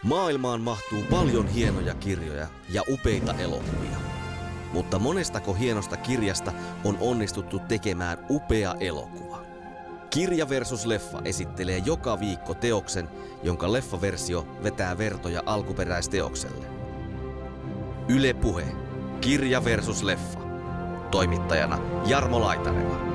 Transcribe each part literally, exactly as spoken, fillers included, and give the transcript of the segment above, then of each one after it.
Maailmaan mahtuu paljon hienoja kirjoja ja upeita elokuvia. Mutta monestako hienosta kirjasta on onnistuttu tekemään upea elokuva? Kirja versus leffa esittelee joka viikko teoksen, jonka leffaversio vetää vertoja alkuperäisteokselle. Yle Puhe. Kirja versus leffa. Toimittajana Jarmo Laitaneva.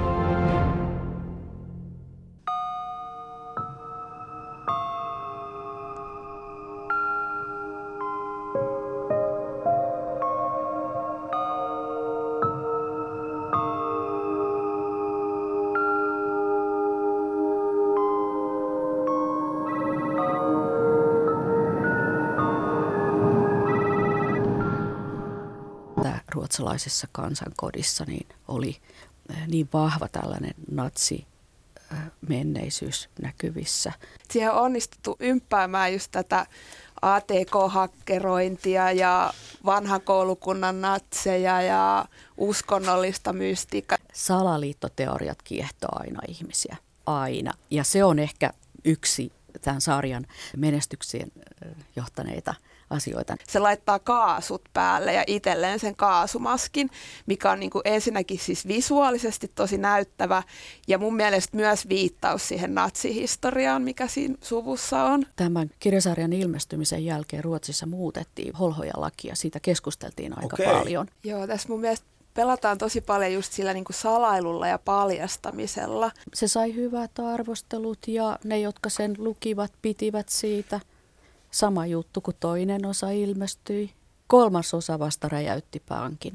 Ruotsalaisessa kansankodissa niin oli niin vahva tällainen natsi-menneisyys näkyvissä. Siihen on onnistuttu ymppäämään just tätä A T K-hakkerointia ja vanhan koulukunnan natseja ja uskonnollista mystiikkaa. Salaliittoteoriat kiehtoo aina ihmisiä, aina. Ja se on ehkä yksi tämän sarjan menestyksien johtaneita asioita. Se laittaa kaasut päälle ja itselleen sen kaasumaskin, mikä on niin kuin ensinnäkin siis visuaalisesti tosi näyttävä ja mun mielestä myös viittaus siihen natsihistoriaan, mikä siinä suvussa on. Tämän kirjasarjan ilmestymisen jälkeen Ruotsissa muutettiin holhojalakia, siitä keskusteltiin aika Okei. paljon. Joo, tässä mun mielestä pelataan tosi paljon just sillä niin kuin salailulla ja paljastamisella. Se sai hyvät arvostelut ja ne, jotka sen lukivat, pitivät siitä. Sama juttu, kun toinen osa ilmestyi. Kolmas osa vasta räjäytti pankin.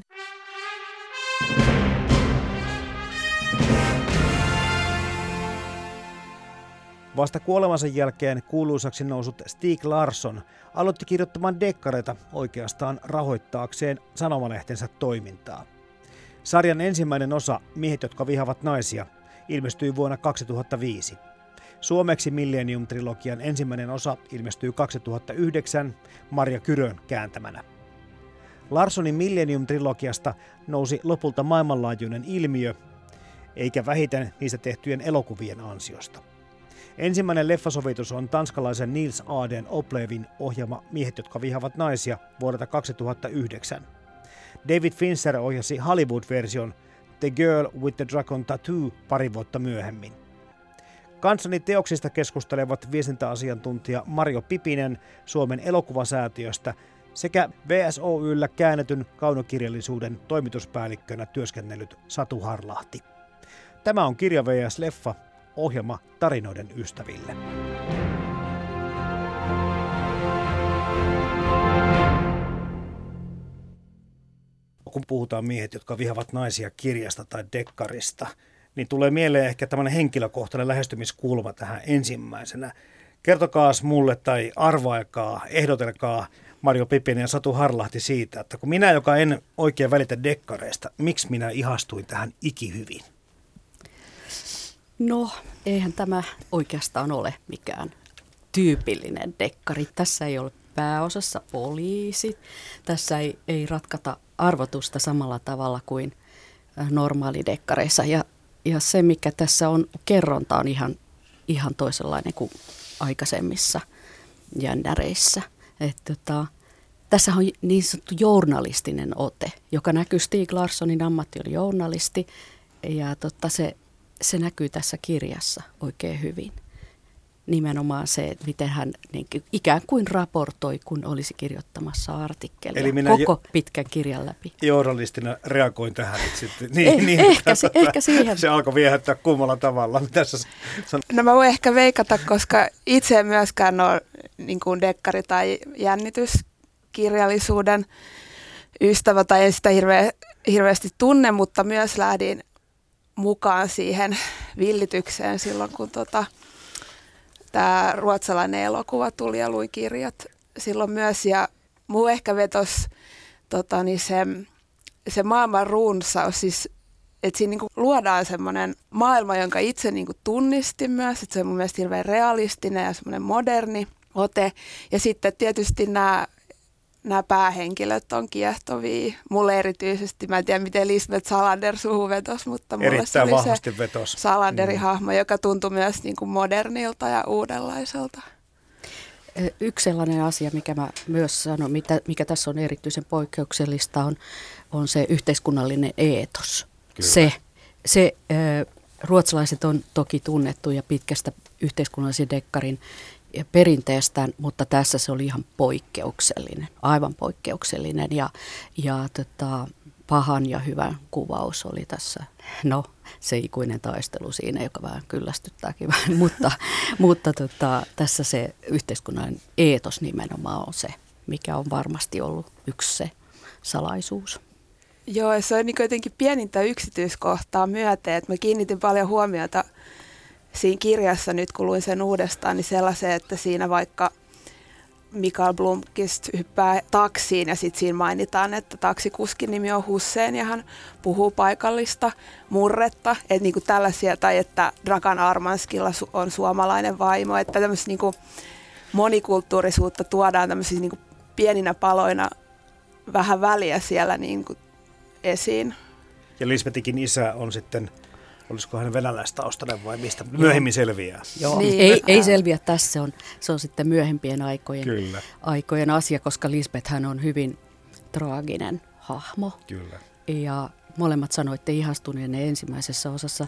Vasta kuolemansa jälkeen kuuluisaksi nousut Stieg Larsson aloitti kirjoittamaan dekkareita oikeastaan rahoittaakseen sanomalehtensä toimintaa. Sarjan ensimmäinen osa, Miehet, jotka vihavat naisia, ilmestyi vuonna kaksituhattaviisi. Suomeksi Millennium-trilogian ensimmäinen osa ilmestyi kaksituhattayhdeksän Marja Kyrön kääntämänä. Larssonin Millennium-trilogiasta nousi lopulta maailmanlaajuinen ilmiö, eikä vähiten niistä tehtyjen elokuvien ansiosta. Ensimmäinen leffasovitus on tanskalaisen Nils Aden Oplevin ohjelma Miehet, jotka vihavat naisia vuodelta kaksituhattayhdeksän. David Fincher ohjasi Hollywood-version The Girl with the Dragon Tattoo pari vuotta myöhemmin. Kanssani teoksista keskustelevat viestintäasiantuntija Marjo Pipinen Suomen elokuvasäätiöstä sekä V S O Y:llä käännetyn kaunokirjallisuuden toimituspäällikkönä työskennellyt Satu Harlahti. Tämä on Kirja versus leffa, ohjelma tarinoiden ystäville. Kun puhutaan Miehet, jotka vihavat naisia kirjasta tai dekkarista, niin tulee mieleen ehkä tämmöinen henkilökohtainen lähestymiskulma tähän ensimmäisenä. Kertokaas mulle tai arvailkaa, ehdotelkaa Marjo Pipinen ja Satu Harlahti siitä, että kun minä, joka en oikein välitä dekkareista, miksi minä ihastuin tähän ikihyvin? No, eihän tämä oikeastaan ole mikään tyypillinen dekkari. Tässä ei ole pääosassa poliisi. Tässä ei, ei ratkata arvotusta samalla tavalla kuin normaalidekkareissa. Ja, ja se, mikä tässä on, kerronta on ihan, ihan toisenlainen kuin aikaisemmissa jännäreissä. Et, tota, tässä on niin sanottu journalistinen ote, joka näkyy. Stieg Larssonin ammatti oli journalisti ja tota, se, se näkyy tässä kirjassa oikein hyvin. Nimenomaan se, että miten hän niin, ikään kuin raportoi, kun olisi kirjoittamassa artikkelia koko jo, pitkän kirjan läpi. Journalistina reagoin tähän nyt sitten. Niin, eh, niin, ehkä, se, ehkä siihen. Se alkoi viehättää kummalla tavalla. Tässä san... No mä voin ehkä veikata, koska itse en myöskään ole niin kuin dekkari- tai jännityskirjallisuuden ystävä tai en sitä hirveä, hirveästi tunne, mutta myös lähdin mukaan siihen villitykseen silloin, kun tota, tämä ruotsalainen elokuva tuli ja luin kirjat silloin myös. Ja muu ehkä vetosi tota, niin se, se maailman runsaus, siis, että siinä niinku luodaan semmoinen maailma, jonka itse niinku tunnistin myös, että se on mun mielestä hirveän realistinen ja semmoinen moderni ote. Ja sitten tietysti nämä Nämä päähenkilöt on kiehtovia. Mulle erityisesti, mä en tiedä miten Lisbeth Salander suhun vetosi, mutta mulle erittäin se oli vahvasti se vetos. Salanderin mm. hahmo, joka tuntui myös niin kuin modernilta ja uudenlaiselta. Yksi sellainen asia, mikä mä myös sanon, mitä, mikä tässä on erityisen poikkeuksellista, on, on se yhteiskunnallinen eetos. Kyllä. Se, se äh, ruotsalaiset on toki tunnettuja pitkästä yhteiskunnallisen dekkarin perinteestään, mutta tässä se oli ihan poikkeuksellinen, aivan poikkeuksellinen ja, ja tota, pahan ja hyvän kuvaus oli tässä. No, se ikuinen taistelu siinä, joka vähän kyllästyttääkin vähän, mutta, mutta tota, tässä se yhteiskunnan eetos nimenomaan on se, mikä on varmasti ollut yksi se salaisuus. Joo, se on niin jotenkin pienintä yksityiskohtaa myöten, että mä kiinnitin paljon huomiota siinä kirjassa nyt, kun luin sen uudestaan, niin sellaiseen, että siinä vaikka Mikael Blomqvist hyppää taksiin ja sitten siinä mainitaan, että taksikuskin nimi on Hussein ja hän puhuu paikallista murretta. Että niinku tällaisia, tai että Dragan Armanskilla on suomalainen vaimo. Että tämmöistä niinku monikulttuurisuutta tuodaan tämmöisiä niinku pieninä paloina vähän väliä siellä niinku esiin. Ja Lisbetikin isä on sitten, olisiko hän venäläistaustainen vai mistä myöhemmin selviää? Joo, niin. ei, ei selviä tässä, se on, se on sitten myöhempien aikojen, Kyllä. aikojen asia, koska Lisbeth hän on hyvin traaginen hahmo. Kyllä. Ja molemmat sanoitte ihastuneenne ensimmäisessä osassa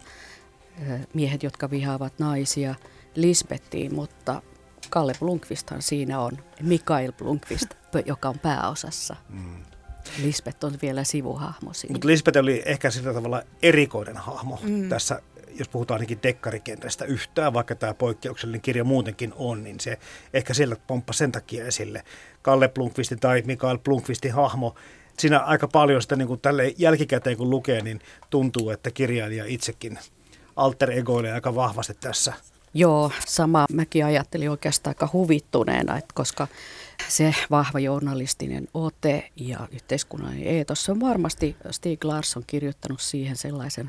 miehet, jotka vihaavat naisia Lisbettiin, mutta Kalle Blomqvisthan siinä on Mikael Blomqvist, joka on pääosassa. Mm. Lisbeth on vielä sivuhahmo siinä. Mutta Lisbeth oli ehkä sillä tavalla erikoinen hahmo mm. tässä, jos puhutaan ainakin dekkarikentästä yhtään, vaikka tämä poikkeuksellinen kirja muutenkin on, niin se ehkä siellä pomppasi sen takia esille. Kalle Blomqvistin tai Mikael Blomqvistin hahmo, siinä aika paljon sitä niin kuin tälle jälkikäteen kun lukee, niin tuntuu, että kirjailija itsekin alter egoilee aika vahvasti tässä. Joo, sama mäkin ajattelin oikeastaan aika huvittuneena, että koska se vahva journalistinen ote ja yhteiskunnallinen eetos, se on varmasti Stieg Larsson kirjoittanut siihen sellaisen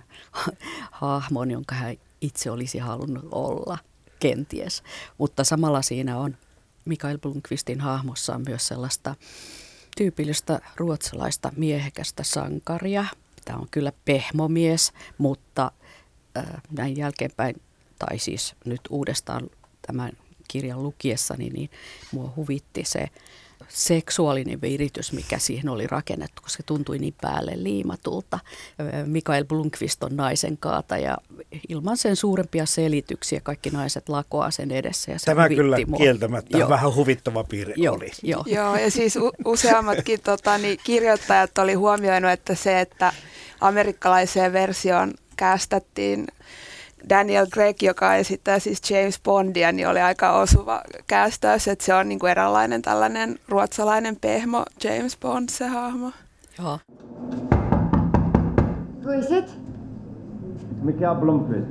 hahmon, jonka hän itse olisi halunnut olla, kenties. Mutta samalla siinä on Mikael Blomqvistin hahmossa on myös sellaista tyypillistä ruotsalaista miehekästä sankaria. Tämä on kyllä pehmomies, mutta äh, näin jälkeenpäin, tai siis nyt uudestaan tämän kirjan lukiessani, niin mua huvitti se seksuaalinen viritys, mikä siihen oli rakennettu, koska se tuntui niin päälle liimatulta. Mikael Blomqvist on naisen kaata ja ilman sen suurempia selityksiä kaikki naiset lakoaa sen edessä. Ja se Tämä kyllä mua. kieltämättä Joo. vähän huvittava piirre Joo, oli. jo. Joo, ja siis u- useammatkin tota, niin kirjoittajat oli huomioinut, että se, että amerikkalaiseen versioon kästättiin Daniel Craig, joka esittää siis James Bondia, niin oli aika osuva kästäys, että se on niin kuin eräänlainen tällainen ruotsalainen pehmo James Bond, se hahmo. Joo. Who is it? Mikael Blomqvist.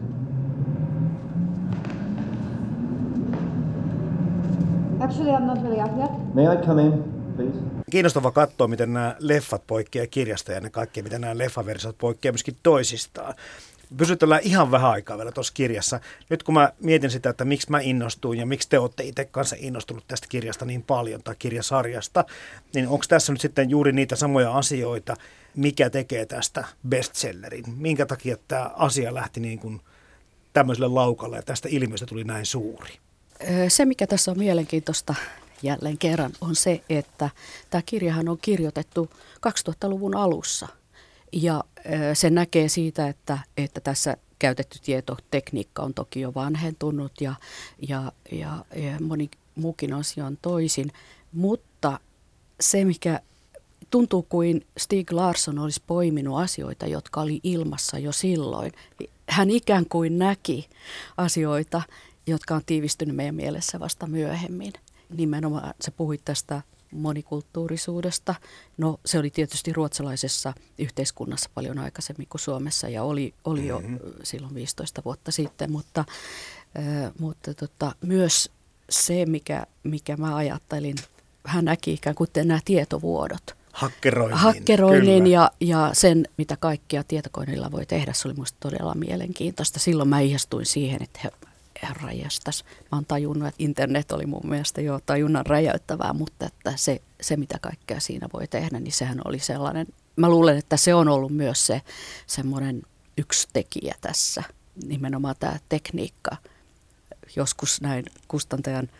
Actually, I'm not really up yet. May I come in, please? Kiinnostava katsoa, miten nämä leffat poikkeaa kirjasta ja ne kaikki, miten nämä leffaversiot poikkeaa myöskin toisistaan. Pysytellään ihan vähän aikaa vielä tuossa kirjassa. Nyt kun mä mietin sitä, että miksi mä innostuin ja miksi te olette itse kanssa innostunut tästä kirjasta niin paljon tai kirjasarjasta, niin onko tässä nyt sitten juuri niitä samoja asioita, mikä tekee tästä bestsellerin? Minkä takia tämä asia lähti niin kuin tämmöiselle laukalle ja tästä ilmiöstä tuli näin suuri? Se, mikä tässä on mielenkiintoista jälleen kerran, on se, että tämä kirjahan on kirjoitettu kaksituhattaluvun alussa. Ja se näkee siitä, että, että tässä käytetty tietotekniikka on toki jo vanhentunut ja, ja, ja, ja moni muukin asia on toisin. Mutta se, mikä tuntuu kuin Stieg Larsson olisi poiminut asioita, jotka oli ilmassa jo silloin. Hän ikään kuin näki asioita, jotka on tiivistynyt meidän mielessä vasta myöhemmin. Nimenomaan sä puhuit tästä monikulttuurisuudesta. No se oli tietysti ruotsalaisessa yhteiskunnassa paljon aikaisemmin kuin Suomessa ja oli, oli jo mm-hmm. silloin viisitoista vuotta sitten, mutta, äh, mutta tota, myös se, mikä, mikä mä ajattelin, hän näki ikään kuin nämä tietovuodot. Hakkeroinnin. Hakkeroinnin ja, ja sen, mitä kaikkia tietokoneilla voi tehdä, se oli minusta todella mielenkiintoista. Silloin mä ihastuin siihen, että he herranjestas. Mä oon tajunnut, että internet oli mun mielestä jo tajunnan räjäyttävää, mutta että se, se, mitä kaikkea siinä voi tehdä, niin sehän oli sellainen. Mä luulen, että se on ollut myös se semmoinen yksi tekijä tässä, nimenomaan tämä tekniikka. Joskus näin kustantajan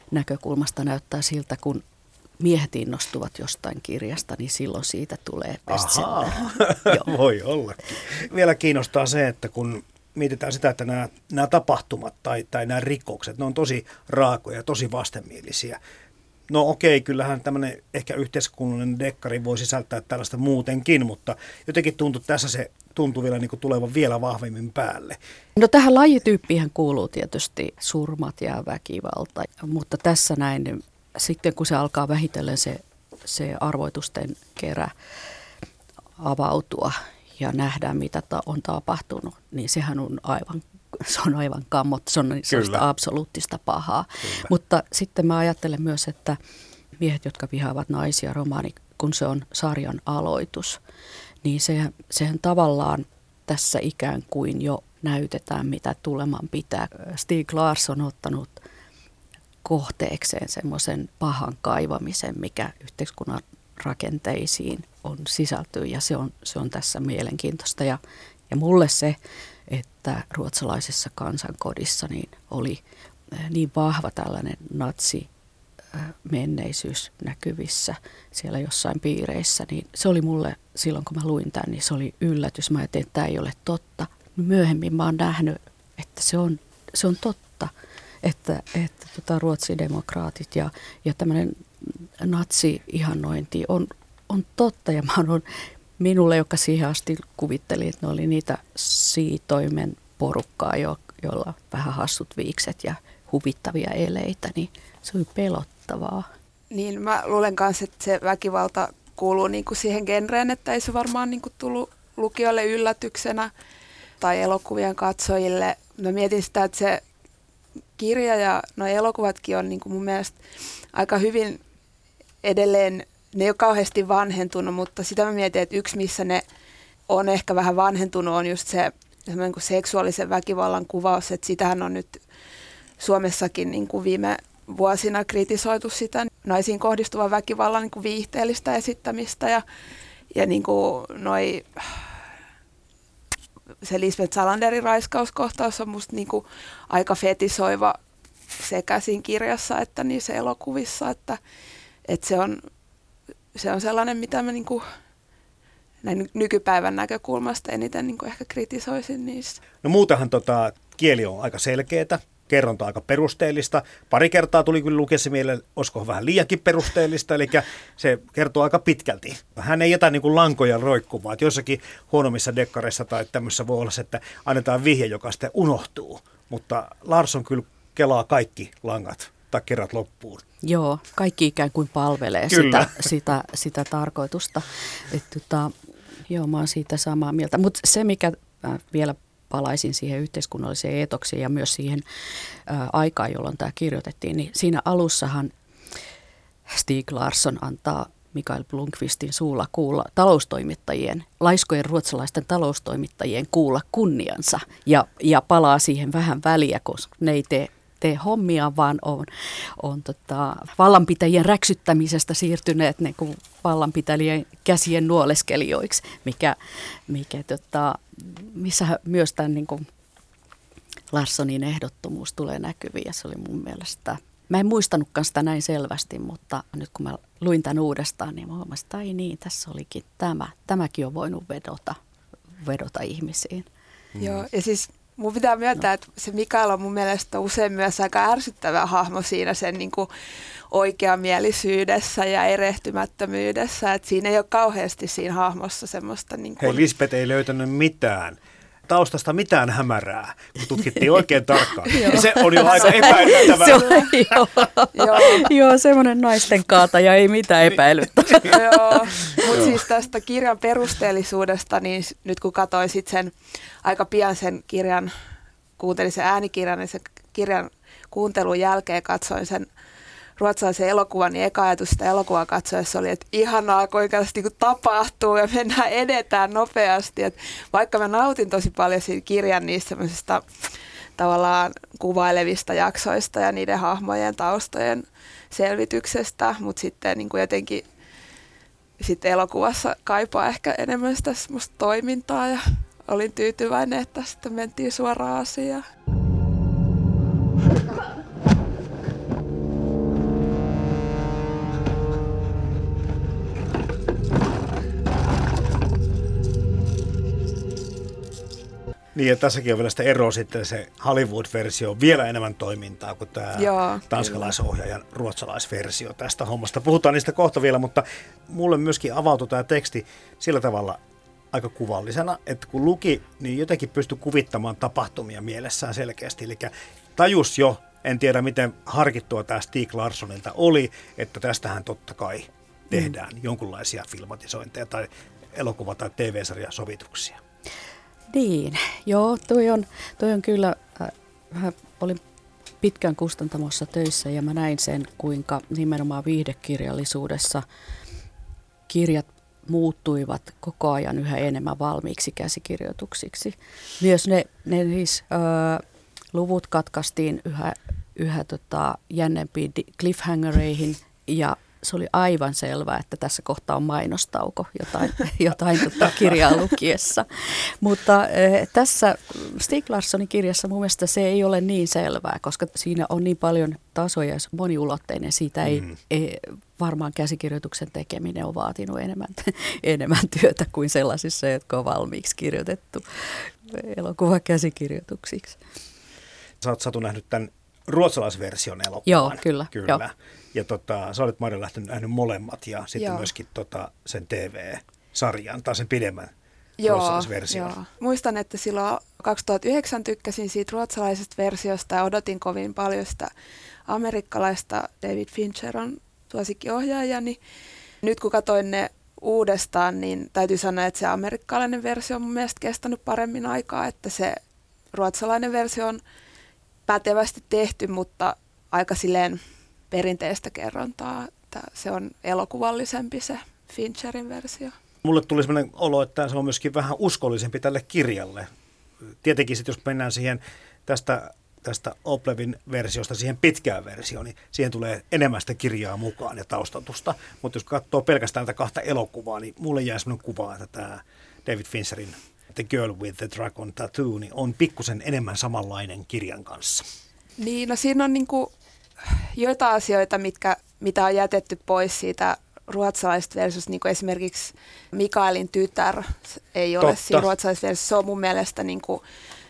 näkökulmasta näyttää siltä, kun miehet innostuvat jostain kirjasta, niin silloin siitä tulee bestseller. Voi ollakin. Vielä kiinnostaa se, että kun mietitään sitä, että nämä, nämä tapahtumat tai, tai nämä rikokset, ne on tosi raakoja, tosi vastenmielisiä. No okei, kyllähän tämmöinen ehkä yhteiskunnallinen dekkari voi sisältää tällaista muutenkin, mutta jotenkin tuntuu, tässä se tuntuu vielä niin kuin tulevan vielä vahvemmin päälle. No tähän lajityyppiin kuuluu tietysti surmat ja väkivalta, mutta tässä näin, sitten kun se alkaa vähitellen se, se arvoitusten kerä avautua ja nähdään, mitä ta- on tapahtunut, niin sehän on aivan, se on aivan kammot, se on sellaista absoluuttista pahaa. Kyllä. Mutta sitten mä ajattelen myös, että miehet, jotka vihaavat naisia, romaani, kun se on sarjan aloitus, niin sehän, sehän tavallaan tässä ikään kuin jo näytetään, mitä tuleman pitää. Stieg Larsson on ottanut kohteekseen semmoisen pahan kaivamisen, mikä yhteiskunnan rakenteisiin on sisältyy, ja se on, se on tässä mielenkiintoista. Ja, ja mulle se, että ruotsalaisessa kansankodissa niin oli niin vahva tällainen natsi menneisyys näkyvissä siellä jossain piireissä, niin se oli mulle silloin, kun mä luin tämän, niin se oli yllätys. Mä ajattelin, että tämä ei ole totta. Myöhemmin mä oon nähnyt, että se on, se on totta, että, että tota, ruotsidemokraatit ja, ja tämmöinen natsi-ihannointi on, on totta. Ja mä oon minulle, joka siihen asti kuvitteli, että ne oli niitä siitoimen porukkaa, jo, joilla on vähän hassut viikset ja huvittavia eleitä, niin se oli pelottavaa. Niin mä luulen kanssa, että se väkivalta kuuluu niinku siihen genreen, että ei se varmaan niinku tullut lukijoille yllätyksenä tai elokuvien katsojille. Mä mietin sitä, että se kirja ja nuo elokuvatkin on niinku mun mielestä aika hyvin edelleen, ne ei ole kauheasti vanhentunut, mutta sitä mä mietin, että yksi missä ne on ehkä vähän vanhentunut on just se semmoinen kuin seksuaalisen väkivallan kuvaus, että sitähän on nyt Suomessakin niin kuin viime vuosina kritisoitu sitä naisiin kohdistuvan väkivallan niin kuin viihteellistä esittämistä ja, ja niin kuin noi, se Lisbeth Salanderin raiskauskohtaus on musta niin kuin aika fetisoiva sekä siinä kirjassa että niissä elokuvissa, että, että se, on, se on sellainen, mitä mä niin kuin näin nykypäivän näkökulmasta eniten niin kuin ehkä kritisoisin niissä. No muutenhan tota, kieli on aika selkeätä. Kerronta aika perusteellista. Pari kertaa tuli kyllä lukiessa mieleen, olisiko vähän liiankin perusteellista, eli se kertoo aika pitkälti. Hän ei jätä niin kuin lankoja roikkumaan, että jossakin huonommissa dekkareissa tai tämmöisessä voi olla se, että annetaan vihje, joka sitten unohtuu, mutta Larsson kyllä kelaa kaikki langat tai kerrat loppuun. Joo, kaikki ikään kuin palvelee sitä, sitä, sitä tarkoitusta. Että, tota, joo, mä oon siitä samaa mieltä, mutta se mikä äh, vielä palaisin siihen yhteiskunnalliseen eetokseen ja myös siihen ää, aikaan, jolloin tämä kirjoitettiin, niin siinä alussahan Stieg Larsson antaa Mikael Blomqvistin suulla kuulla taloustoimittajien, laiskojen ruotsalaisten taloustoimittajien kuulla kunniansa ja, ja palaa siihen vähän väliä, koska ne ei tee, tee hommia, vaan on, on tota, vallanpitäjien räksyttämisestä siirtyneet niin kuin vallanpitäjien käsien nuoleskelijoiksi, mikä, mikä tota, missä myös tämän niin kuin Larssonin ehdottomuus tulee näkyviin, ja se oli mun mielestä, mä en muistanutkaan sitä näin selvästi, mutta nyt kun mä luin tämän uudestaan, niin mä huomasin, että ai niin, tässä olikin tämä, tämäkin on voinut vedota, vedota ihmisiin. Mm. Joo, ja siis mun pitää myöntää, no. että se Mikael on mun mielestä usein myös aika ärsyttävä hahmo siinä sen niin kuin oikeamielisyydessä ja erehtymättömyydessä, että siinä ei ole kauheasti siinä hahmossa semmoista niin kuin... Hei, Lisbeth ei löytänyt mitään taustasta mitään hämärää, kun tutkittiin oikein tarkkaan. Ja se on jo aika epäilyttävää. Se on, joo, joo, semmoinen naisten kaataja, ei mitään epäilyttävää. Joo, mutta siis tästä kirjan perusteellisuudesta, niin nyt kun katsoin sit sen aika pian sen kirjan, kuuntelin sen äänikirjan, niin sen kirjan kuuntelun jälkeen katsoin sen ruotsalaisen elokuvan, niin eka ajatus sitä elokuvaa katsoessa oli, että ihanaa, kuinka se niin tapahtuu ja mennään, edetään nopeasti. Et vaikka mä nautin tosi paljon siitä kirjan niistä semmoisista tavallaan kuvailevista jaksoista ja niiden hahmojen taustojen selvityksestä, mutta sitten niin kuin jotenkin sitten elokuvassa kaipaa ehkä enemmän sitä semmoista toimintaa ja olin tyytyväinen, että sitten mentiin suoraan asiaan. Niin, ja tässäkin on vielä sitä eroa sitten, se Hollywood-versio on vielä enemmän toimintaa kuin tämä Joo, tanskalaisohjaajan ruotsalaisversio tästä hommasta. Puhutaan niistä kohta vielä, mutta mulle myöskin avautui tämä teksti sillä tavalla aika kuvallisena, että kun luki, niin jotenkin pystyi kuvittamaan tapahtumia mielessään selkeästi. Eli tajus jo, en tiedä miten harkittua tämä Stieg Larssonilta oli, että tästähän totta kai tehdään mm. jonkunlaisia filmatisointeja tai elokuva- tai T V-sarjasovituksia. Niin, joo, toi on, toi on kyllä, äh, mä olin pitkään kustantamossa töissä ja mä näin sen, kuinka nimenomaan viihdekirjallisuudessa kirjat muuttuivat koko ajan yhä enemmän valmiiksi käsikirjoituksiksi. Myös ne, ne siis, äh, luvut katkaistiin yhä, yhä tota, jännempiin cliffhangereihin ja se oli aivan selvää, että tässä kohtaa on mainostauko jotain, jotain tota kirjaa lukiessa. Mutta äh, tässä Stieg Larssonin kirjassa mun mielestä se ei ole niin selvää, koska siinä on niin paljon tasoja ja se on moniulotteinen. Siitä ei, mm. ei varmaan käsikirjoituksen tekeminen on vaatinut enemmän, enemmän työtä kuin sellaisissa, jotka on valmiiksi kirjoitettu elokuvakäsikirjoituksiksi. Sä oot, Satu, nähnyt tämän ruotsalaisversion elokuvan. Joo, kyllä. kyllä. Joo. Ja tota, sä olet, Marja, lähtenyt nähnyt molemmat ja sitten Joo. myöskin tota, sen T V-sarjan tai sen pidemmän Joo, ruotsalaisversion. joo. Muistan, että silloin kaksituhattayhdeksän tykkäsin siitä ruotsalaisesta versiosta ja odotin kovin paljon sitä amerikkalaista. David Fincher on suosikkiohjaajani. Nyt kun katsoin ne uudestaan, niin täytyy sanoa, että se amerikkalainen versio on mun mielestä kestänyt paremmin aikaa, että se ruotsalainen versio on pätevästi tehty, mutta aika silleen perinteistä kerrontaa. Se on elokuvallisempi se Fincherin versio. Mulle tuli sellainen olo, että se on myöskin vähän uskollisempi tälle kirjalle. Tietenkin sitten, jos mennään siihen tästä, tästä Oplevin versiosta siihen pitkään versioon, niin siihen tulee enemmän sitä kirjaa mukaan ja taustatusta. Mutta jos katsoo pelkästään tätä kahta elokuvaa, niin mulle jää sellainen kuva, että tämä David Fincherin The Girl with the Dragon Tattoo niin on pikkusen enemmän samanlainen kirjan kanssa. Niin, no siinä on niinku joitain asioita, mitkä, mitä on jätetty pois siitä ruotsalaisesta versiosta, niin kuin esimerkiksi Mikaelin tytär ei ole Totta. siinä ruotsalaisessa versiossa. Se on mun mielestä niin kuin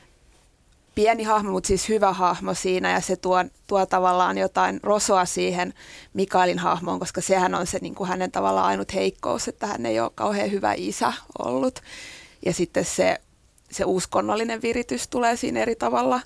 pieni hahmo, mutta siis hyvä hahmo siinä ja se tuo, tuo tavallaan jotain rosoa siihen Mikaelin hahmoon, koska sehän on se niin kuin hänen tavallaan ainut heikkous, että hän ei ole kauhean hyvä isä ollut. Ja sitten se, se uskonnollinen viritys tulee siinä eri tavalla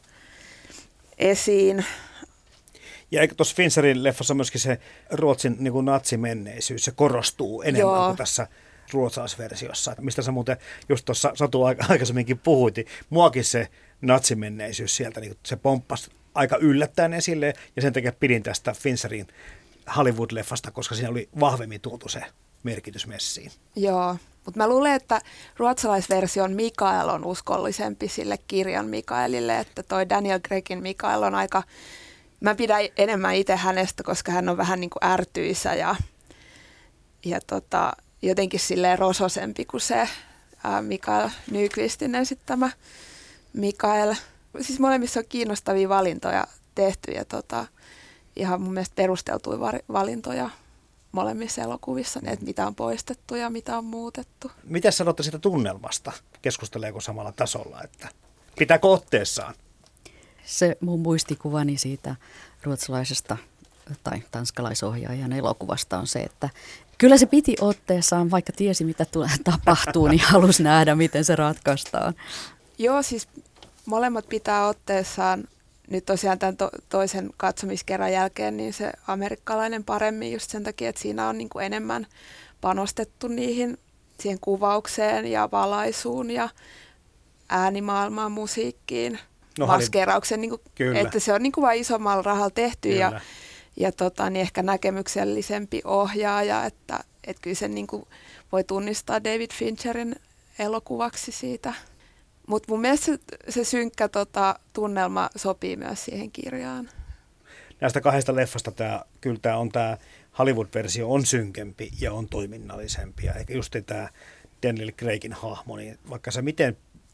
esiin. Ja eikö tuossa Fincherin leffassa myöskin se Ruotsin niin kuin natsimenneisyys, se korostuu enemmän Joo. kuin tässä ruotsalaisversiossa. Mistä sä muuten just tuossa Satu aikaisemminkin puhuit, muakin se natsimenneisyys sieltä, niin se pomppasi aika yllättäen esille ja sen takia pidin tästä Fincherin Hollywood-leffasta, koska siinä oli vahvemmin tuotu se merkitys messiin. Joo, mutta mä luulen, että ruotsalaisversion Mikael on uskollisempi sille kirjan Mikaelille, että toi Daniel Craigin Mikael on aika, mä pidän enemmän itse hänestä, koska hän on vähän niin kuin ärtyisä ja, ja tota, jotenkin silleen rososempi kuin se ää, Mikael Nyqvistin esittämä Mikael. Siis molemmissa on kiinnostavia valintoja tehty ja tota, ihan mun mielestä perusteltuja valintoja molemmissa elokuvissa, että mitä on poistettu ja mitä on muutettu. Mitä sanotte siitä tunnelmasta? Keskusteleeko samalla tasolla, että pitääkö otteessaan? Se mun muistikuvani siitä ruotsalaisesta tai tanskalaisohjaajan elokuvasta on se, että kyllä se piti otteessaan, vaikka tiesi mitä tulee, tapahtuu, niin halusi nähdä, miten se ratkaistaan. Joo, siis molemmat pitää otteessaan. Nyt tosiaan tämän to- toisen katsomiskerran jälkeen niin se amerikkalainen paremmin just sen takia, että siinä on niin kuin enemmän panostettu niihin, siihen kuvaukseen ja valaisuun ja äänimaailmaan, musiikkiin, no, maskeeraukseen, niin kuin, että se on niin kuin vain isommalla rahalla tehty kyllä. ja, ja tota, niin ehkä näkemyksellisempi ohjaaja, että, että kyllä sen niin kuin voi tunnistaa David Fincherin elokuvaksi siitä. Mutta mun mielestä se, se synkkä tota, tunnelma sopii myös siihen kirjaan. Näistä kahdesta leffasta tää, kyllä tämä on tämä Hollywood-versio on synkempi ja on toiminnallisempi. Ja just tämä Daniel Craigin hahmo, niin vaikka sä miten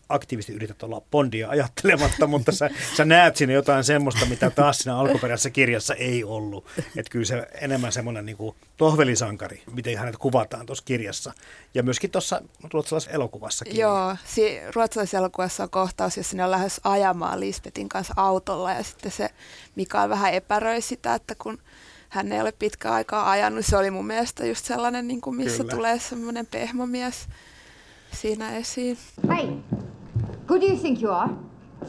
aktiivisesti yrität olla Bondia ajattelematta, mutta sä, sä näet siinä jotain semmoista, mitä taas siinä alkuperäisessä kirjassa ei ollut. Että kyllä se enemmän semmoinen niin kuin tohvelisankari, miten hänet kuvataan tuossa kirjassa. Ja myöskin tuossa ruotsalaisessa elokuvassakin. Joo, si- ruotsalaisessa elokuvassa on kohtaus, jossa ne on lähes ajamaan Lisbetin kanssa autolla ja sitten se Mikael vähän epäröi sitä, että kun hän ei ole pitkään aikaa ajanut. Se oli mun mielestä just sellainen, niin kuin missä Kyllä. tulee semmoinen pehmomies siinä esiin. Hey, who do you think you are?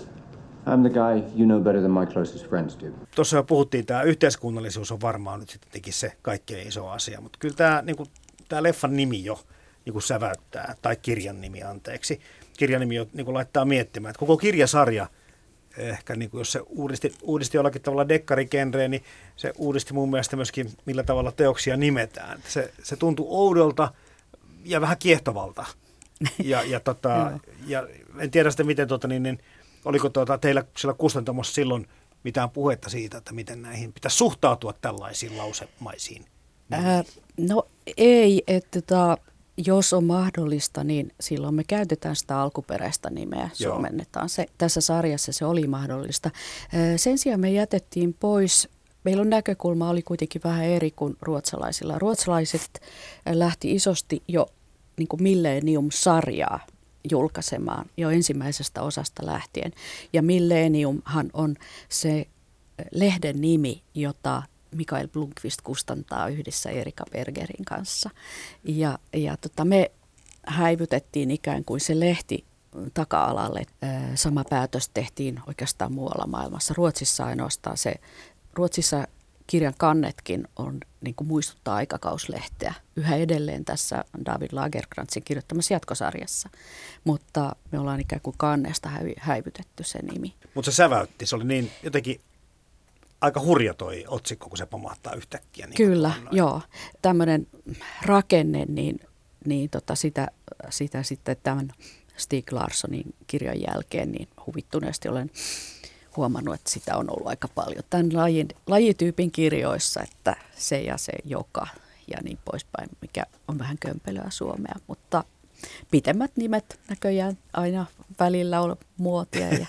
I'm the guy you know better than my closest friends do. Tuossa jo puhuttiin, tämä yhteiskunnallisuus on varmaan nyt sittenkin se kaikkein iso asia, mutta kyllä tämä, niin kuin, tämä leffan nimi jo niin kuin säväyttää, tai kirjan nimi anteeksi. Kirjan nimi jo niin kuin laittaa miettimään, että koko kirjasarja, ehkä niin kuin jos se uudisti, uudisti jollakin tavalla dekkarigenreä, niin se uudisti mun mielestä myöskin, millä tavalla teoksia nimetään. Se, se tuntui oudolta ja vähän kiehtovalta. Ja, ja, tota, ja en tiedä sitten, miten, tota, niin, niin, oliko tuota, teillä siellä kustantamossa silloin mitään puhetta siitä, että miten näihin pitäisi suhtautua tällaisiin lausemaisiin? Ää, no ei, että tota, jos on mahdollista, niin silloin me käytetään sitä alkuperäistä nimeä, Joo. suomennetaan se. Tässä sarjassa se oli mahdollista. Ää, sen sijaan me jätettiin pois, meillä on näkökulma oli kuitenkin vähän eri kuin ruotsalaisilla. Ruotsalaiset lähti isosti jo niin kuin Millennium-sarjaa julkaisemaan jo ensimmäisestä osasta lähtien. Ja Millenniumhan on se lehden nimi, jota Mikael Blomqvist kustantaa yhdessä Erika Bergerin kanssa. Ja, ja tota, me häivytettiin ikään kuin se lehti taka-alalle. Sama päätös tehtiin oikeastaan muualla maailmassa. Ruotsissa ainoastaan se, Ruotsissa kirjan kannetkin on, niin kuin muistuttaa aikakauslehteä yhä edelleen tässä David Lagercrantzin kirjoittamassa jatkosarjassa. Mutta me ollaan ikään kuin kannesta häivytetty se nimi. Mutta se säväytti, se oli niin jotenkin aika hurja toi otsikko, kun se pamahtaa yhtäkkiä. Niin Kyllä, joo. Tämmöinen rakenne, niin, niin tota sitä, sitä sitten tämän Stieg Larssonin kirjan jälkeen niin huvittuneesti olen huomannut, että sitä on ollut aika paljon tämän lajin, lajityypin kirjoissa, että se ja se joka ja niin poispäin, mikä on vähän kömpelöä suomea, mutta pitemmät nimet näköjään aina välillä on muotia ja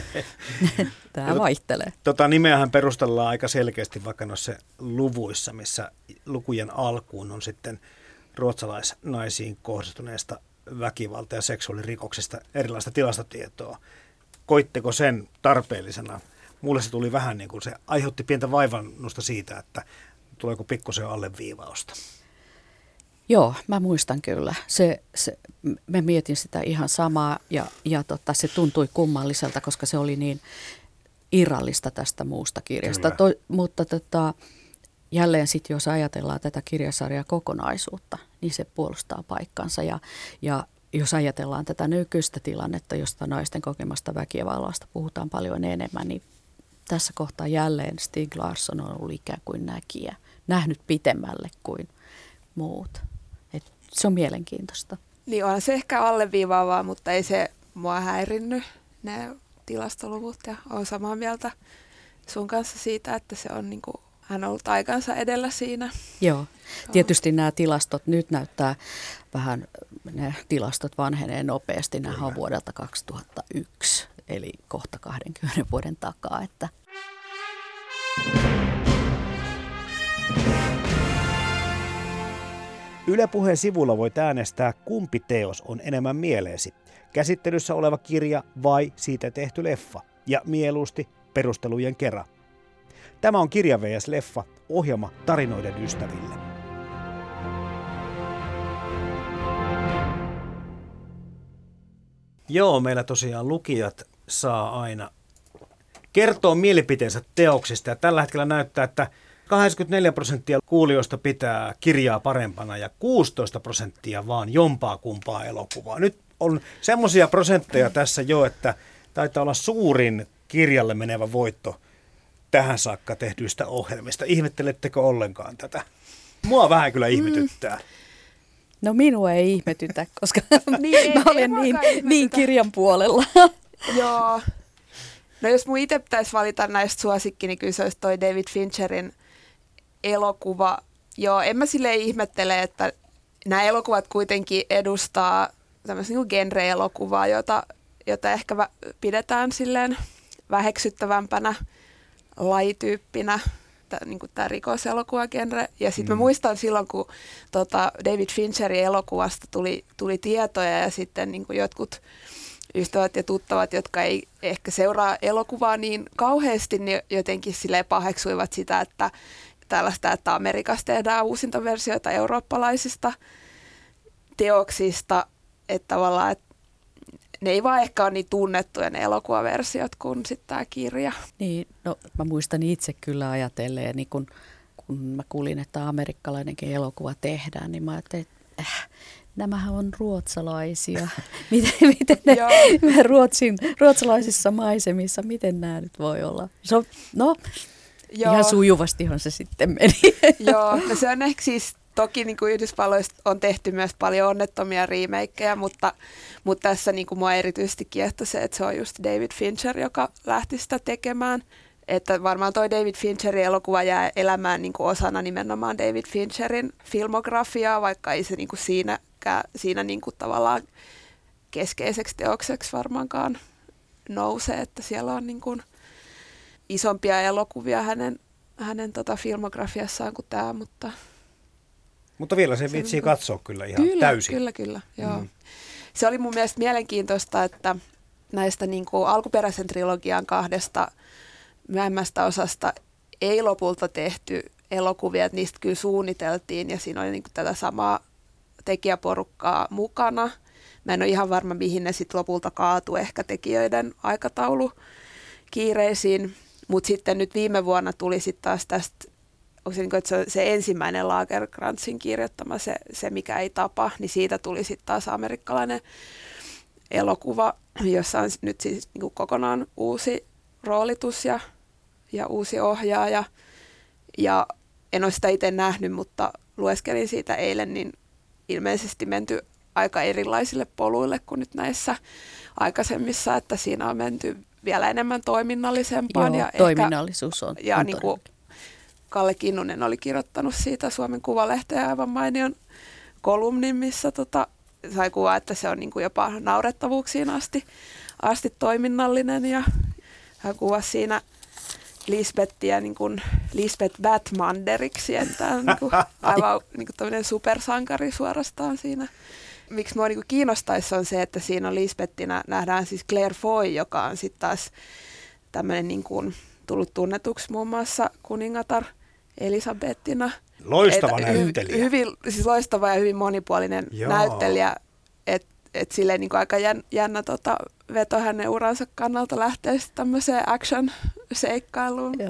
tämä vaihtelee. Tota nimeähän perustellaan aika selkeästi vaikka noissa luvuissa, missä lukujen alkuun on sitten ruotsalaisnaisiin kohdistuneesta väkivalta- ja seksuaalirikoksesta erilaista tilastotietoa. Koitteko sen tarpeellisena? Mulle se tuli vähän niin kuin se aiheutti pientä vaivannusta siitä, että tuleeko pikkusen alleviivausta. Joo, mä muistan kyllä. Se, se, mä mietin sitä ihan samaa ja, ja tota, se tuntui kummalliselta, koska se oli niin irrallista tästä muusta kirjasta. To, mutta tota, jälleen sitten, jos ajatellaan tätä kirjasarjaa kokonaisuutta, niin se puolustaa paikkansa. Ja, ja jos ajatellaan tätä nykyistä tilannetta, josta naisten kokemasta väkivallasta puhutaan paljon enemmän, niin tässä kohtaa jälleen Stieg Larsson on ollut ikään kuin näkijä, nähnyt pitemmälle kuin muut. Et se on mielenkiintoista. Niin on se ehkä alleviivaavaa, mutta ei se mua häirinnyt ne tilastoluvut ja olen samaa mieltä sun kanssa siitä, että se on niinku, hän on ollut aikansa edellä siinä. Joo, tietysti nämä tilastot nyt näyttää vähän, ne tilastot vanhenee nopeasti, nämä on vuodelta kaksituhattayksi, eli kohta kaksikymmentä vuoden takaa, että Yle Puheen sivulla voit äänestää, kumpi teos on enemmän mieleesi. Käsittelyssä oleva kirja vai siitä tehty leffa. Ja mieluusti perustelujen kera. Tämä on Kirja versus leffa, ohjelma tarinoiden ystäville. Joo, meillä tosiaan lukijat saa aina kertoa mielipiteensä teoksista. Ja tällä hetkellä näyttää, että kahdeksankymmentäneljä prosenttia kuulijoista pitää kirjaa parempana ja kuusitoista prosenttia vaan jompaa kumpaa elokuvaa. Nyt on semmoisia prosentteja tässä jo, että taitaa olla suurin kirjalle menevä voitto tähän saakka tehdyistä ohjelmista. Ihmettelettekö ollenkaan tätä? Mua vähän kyllä ihmetyttää. no minua ei ihmetytä, koska Niin, mä ei- olen ei niin, muakaan niin ihmetytä. kirjan puolella. Joo. No jos mun itse pitäisi valita näistä suosikki, niin kyllä se olisi toi David Fincherin elokuva. Joo, en mä silleen ihmettele, että nämä elokuvat kuitenkin edustaa tämmöistä niin genre-elokuvaa, jota, jota ehkä vä- pidetään silleen väheksyttävämpänä lajityyppinä, niin kuin tämä rikoselokuvagenre. Ja sitten mm. mä muistan silloin, kun tota, David Fincherin elokuvasta tuli, tuli tietoja ja sitten niin kuin jotkut ystävät ja tuttavat, jotka ei ehkä seuraa elokuvaa niin kauheasti, niin jotenkin silleen paheksuivat sitä, että tällaista, että Amerikassa tehdään uusintaversioita eurooppalaisista teoksista, että tavallaan, että ne ei vaan ehkä ole niin tunnettuja ne elokuvaversiot kuin sitten tämä kirja. Niin, no mä muistan itse kyllä ajatelleen, niin kun, kun mä kuulin, että amerikkalainenkin elokuva tehdään, niin mä ajattelin, että äh, nämähän on ruotsalaisia. miten miten ne Ruotsin, ruotsalaisissa maisemissa, miten nämä nyt voi olla? So, no, Joo. ihan sujuvastihan se sitten meni. Joo, no se on ehkä siis, toki niin kuin Yhdysvalloista on tehty myös paljon onnettomia remakeja, mutta, mutta tässä niin kuin mua erityisesti kiehtoi se, että se on just David Fincher, joka lähti sitä tekemään. Että varmaan toi David Fincherin elokuva jää elämään niin kuin osana nimenomaan David Fincherin filmografiaa, vaikka ei se niin kuin siinä, siinä niin kuin tavallaan keskeiseksi teokseksi varmaankaan nouse, että siellä on niin kuin isompia elokuvia hänen, hänen tota filmografiassaan kuin tämä, mutta... Mutta vielä se vitsii katsoa kyllä ihan kyllä, täysin. Kyllä, kyllä, joo. Mm. Se oli mun mielestä mielenkiintoista, että näistä niin kuin alkuperäisen trilogian kahdesta myöhemmästä osasta ei lopulta tehty elokuvia, että niistä kyllä suunniteltiin ja siinä oli niin kuin tätä samaa tekijäporukkaa mukana. Mä en ole ihan varma, mihin ne sitten lopulta kaatui, ehkä tekijöiden aikataulu kiireisiin, mutta sitten nyt viime vuonna tuli sitten taas tästä, onko se, niin kuin, että se, se ensimmäinen Lagercrantzin kirjoittama, se, se mikä ei tapa, niin siitä tuli sitten taas amerikkalainen elokuva, jossa on nyt siis niin kuin kokonaan uusi roolitus ja, ja uusi ohjaaja. Ja en ole sitä itse nähnyt, mutta lueskelin siitä eilen, niin ilmeisesti menty aika erilaisille poluille kuin nyt näissä aikaisemmissa, että siinä on menty vielä enemmän toiminnallisempaan. Joo, ja toiminnallisuus on. Ja on niin kuin Kalle Kinnunen oli kirjoittanut siitä Suomen Kuvalehteen aivan mainion kolumnin, missä tota, sai kuvaa, että se on niin kuin jopa naurettavuuksiin asti, asti toiminnallinen. Ja hän kuvasi siinä Lisbettiä niin kuin Lisbeth Batmanderiksi, että on niin kuin aivan niin kuin tämmöinen supersankari suorastaan siinä. Miksi minua niin kuin kiinnostaisi on se, että siinä on Lisbettinä nähdään siis Claire Foy, joka on sitten taas tämmöinen niin kuin tullut tunnetuksi muun muassa kuningatar Elisabettina. Loistava et, näyttelijä. Hy, hyvin, siis loistava ja hyvin monipuolinen Joo. näyttelijä, että et silleen niin kuin aika jän, jännä tota, veto hänen uransa kannalta lähteä tämmöiseen action-seikkailuun. Joo.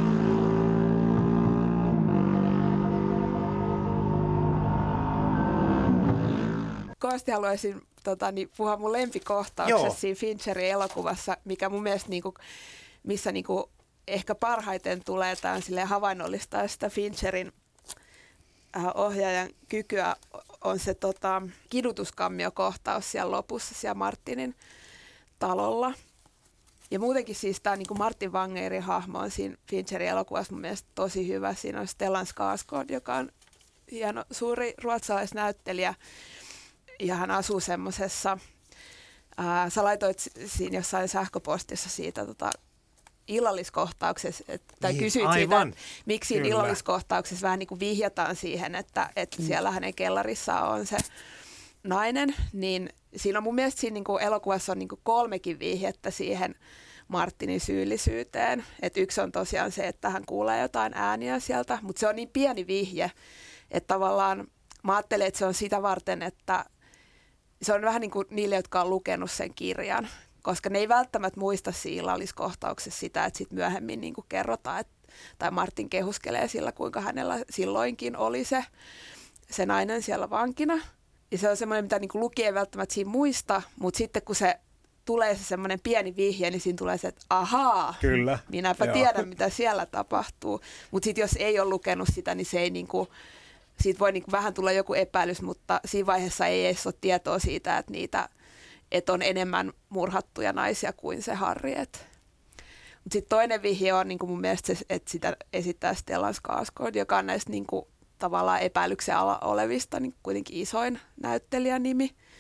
Kovasti haluaisin tota, niin, puhua mun lempikohtauksessa siinä Fincherin elokuvassa, mikä mun mielestä, niin kuin, missä niin kuin, ehkä parhaiten tulee tämän silleen havainnollistaa sitä Fincherin äh, ohjaajan kykyä, on se tota, kidutuskammiokohtaus siellä lopussa siellä Martinin talolla. Ja muutenkin siis tämä niin kuin Martin Wangerin hahmo on siinä Fincherin elokuvassa mun mielestä tosi hyvä. Siinä on Stellan Skarsgård, joka on hieno suuri ruotsalaisnäyttelijä. Ja hän asuu semmoisessa, ää, sä laitoit siinä jossain sähköpostissa siitä tota, illalliskohtauksessa, että, tai niin, kysyit aivan. siitä, että miksi Kyllä. illalliskohtauksessa vähän niin kuin vihjataan siihen, että, että mm. siellä hänen kellarissaan on se nainen, niin siinä on mun mielestä siinä niin kuin elokuvassa on niin kuin kolmekin vihjettä siihen Martinin syyllisyyteen. Et yksi on tosiaan se, että hän kuulee jotain ääniä sieltä, mutta se on niin pieni vihje, että tavallaan mä ajattelen, että se on sitä varten, että se on vähän niin kuin niille, jotka on lukenut sen kirjan, koska ne ei välttämättä muista siinä illalliskohtauksessa sitä, että sitten myöhemmin niin kuin kerrotaan, että, tai Martin kehuskelee sillä, kuinka hänellä silloinkin oli se, se nainen siellä vankina. Ja se on semmoinen, mitä niin kuin lukija ei välttämättä siinä muista, mutta sitten kun se tulee se semmoinen pieni vihje, niin siinä tulee se, että ahaa, Kyllä. minäpä Joo. tiedän, mitä siellä tapahtuu. Mutta sitten jos ei ole lukenut sitä, niin se ei niin kuin, siitä voi niin kuin vähän tulla joku epäilys, mutta siinä vaiheessa ei edes ole tietoa siitä, että niitä että on enemmän murhattuja naisia kuin se Harry. Mutta sitten toinen vihje on niin kuin mun mielestä se, että sitä esittää Stellan Skarsgård, joka on näistä niin kuin tavallaan epäilyksen alla olevista niin kuitenkin isoin näyttelijänimi.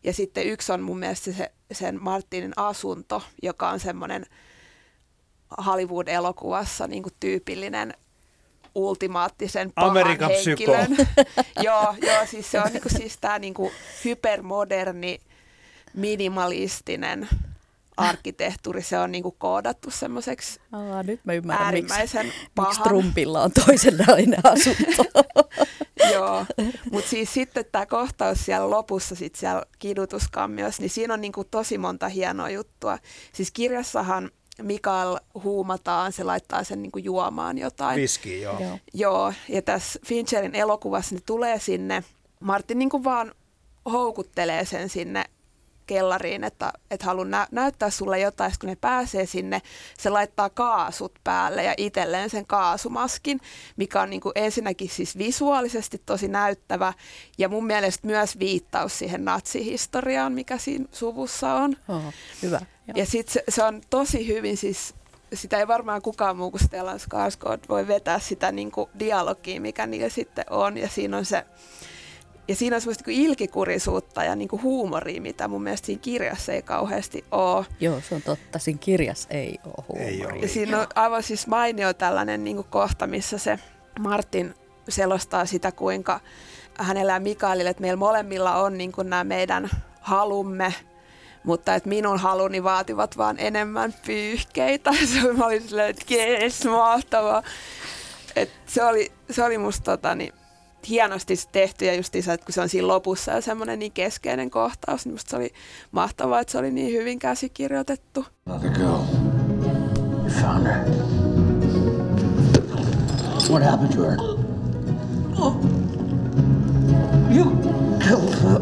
Ja sitten yksi on mun mielestä se, sen Martinin asunto, joka on semmoinen Hollywood-elokuvassa niin kuin tyypillinen ultimaattisen pahan Amerikan henkilön. joo, joo, siis se on niin kuin, siis tämä niin kuin hypermoderni, minimalistinen arkkitehtuuri. Se on niin kuin koodattu semmoiseksi nyt mä ymmärrän, äärimmäisen miksi, pahan. miksi Trumpilla on toisenlainen asunto. Joo, mutta siis sitten tämä kohtaus siellä lopussa, sit siellä kidutuskammiossa, niin siinä on niinku tosi monta hienoa juttua. Siis kirjassahan Mikael huumataan, se laittaa sen niinku juomaan jotain. Viski, joo. Joo. Joo, ja tässä Fincherin elokuvassa ne tulee sinne, Martin niinku vaan houkuttelee sen sinne kellariin, että, että haluan nä- näyttää sulle jotain, kun ne pääsee sinne, se laittaa kaasut päälle ja itselleen sen kaasumaskin, mikä on niin kuin ensinnäkin siis visuaalisesti tosi näyttävä ja mun mielestä myös viittaus siihen natsihistoriaan, mikä siinä suvussa on. Oh, hyvä. Joo. Ja sitten se, se on tosi hyvin, siis sitä ei varmaan kukaan muu kuin Stellan Skarsgård voi vetää sitä niin kuin dialogia, mikä niillä sitten on, ja siinä on se Ja siinä on semmoista niin ilkikurisuutta ja niin kuin huumoria, mitä mun mielestä siinä kirjassa ei kauheasti ole. Joo, se on totta. Siinä kirjassa ei ole huumoria. Ei ole. Ja siinä on aivan siis mainio tällainen niin kuin kohta, missä se Martin selostaa sitä, kuinka hänellä ja Mikaelille, että meillä molemmilla on niin kuin nämä meidän halumme, mutta että minun haluni vaativat vaan enemmän pyyhkeitä. Mä olin silleen, että jees, mahtavaa. Et se, oli, se oli musta tota, niin, hienosti tehty ja justiinsa, että kun se on siinä lopussa ja semmoinen niin keskeinen kohtaus, niin musta se oli mahtavaa, että se oli niin hyvin käsikirjoitettu. Another girl. You found her. What happened to her? Oh. You killed her.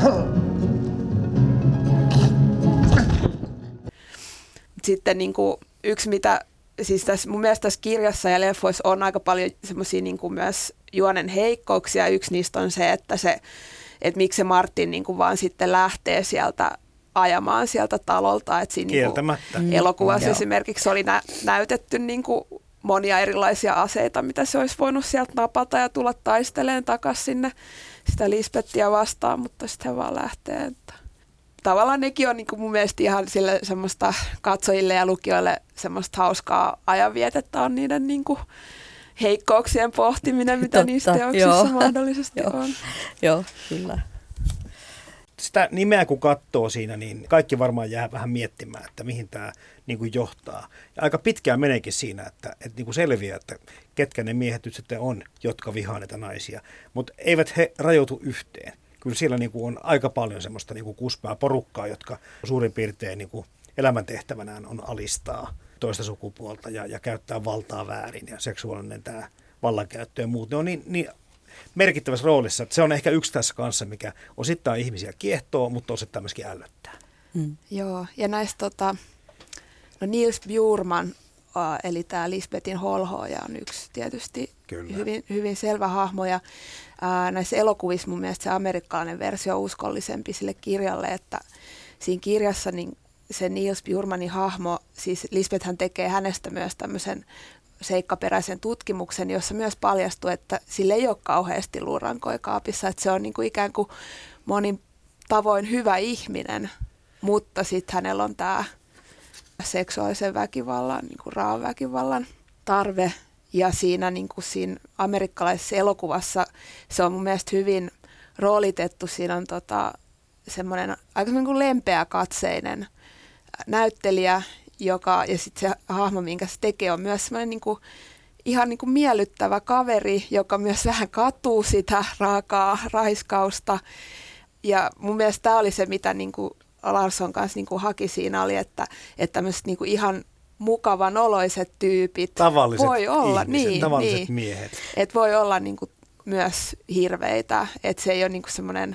Sitten niin kuin yksi, mitä siis tässä, mun mielestä tässä kirjassa ja leffoissa on aika paljon semmoisia niin kuin myös juonen heikkouksia. Yksi niistä on se, että, se, että miksi se Martin niin kuin vaan sitten lähtee sieltä ajamaan sieltä talolta. Että siinä Kieltämättä. niin kuin elokuvassa Mm. esimerkiksi oli nä- näytetty niin kuin monia erilaisia aseita, mitä se olisi voinut sieltä napata ja tulla taisteleen takaisin sinne sitä Lisbethiä vastaan, mutta sitten he vaan lähtee. Että tavallaan nekin on niin kuin mun mielestä ihan sille semmoista katsojille ja lukijoille semmoista hauskaa ajanvietettä on niiden niin kuin heikkouksien pohtiminen, mitä Totta, niistä teoksissa joo. mahdollisesti Joo. on. Joo, kyllä. Sitä nimeä kun katsoo siinä, niin kaikki varmaan jää vähän miettimään, että mihin tämä niin kuin johtaa. Ja aika pitkään meneekin siinä, että, että niin kuin selviää, että ketkä ne miehet nyt sitten on, jotka vihaa näitä naisia. Mutta eivät he rajoitu yhteen. Kyllä siellä niin kuin on aika paljon semmoista niin kuin kuspää porukkaa, jotka suurin piirtein niin kuin elämäntehtävänään on alistaa toista sukupuolta ja, ja käyttää valtaa väärin ja seksuaalinen tämä vallankäyttö ja muut. Ne on niin, niin merkittävässä roolissa, että se on ehkä yksi tässä kanssa, mikä osittain ihmisiä kiehtoo, mutta osittain myöskin ällöttää. Mm. Joo, ja näistä tota, no Niels Bjurman, uh, eli tämä Lisbethin holhooja on yksi tietysti hyvin, hyvin selvä hahmo, ja uh, näissä elokuvissa mun mielestä se amerikkalainen versio on uskollisempi sille kirjalle, että siinä kirjassa niin se Niels Bjurmanin hahmo, siis Lisbethän tekee hänestä myös tämmöisen seikkaperäisen tutkimuksen, jossa myös paljastuu, että sille ei ole kauheasti luurankoja kaapissa, että se on niin kuin ikään kuin monin tavoin hyvä ihminen, mutta sitten hänellä on tämä seksuaalisen väkivallan, niin kuin raan väkivallan tarve, ja siinä, niin kuin siinä amerikkalaisessa elokuvassa se on mun mielestä hyvin roolitettu, siinä on tota, semmoinen aika niin kuin lempeä katseinen näyttelijä, joka, ja sitten se hahmo, minkä se tekee, on myös semmoinen niin kuin, ihan niin kuin miellyttävä kaveri, joka myös vähän katuu sitä raakaa raiskausta. Ja mun mielestä tämä oli se, mitä niin kuin Larsson kanssa niin kuin haki siinä, oli, että, että tämmöiset niin kuin ihan mukavan oloiset tyypit Tavalliset voi olla, ihmiset, niin, tavalliset niin, miehet. että voi olla niin kuin myös hirveitä, että se ei ole niin kuin semmoinen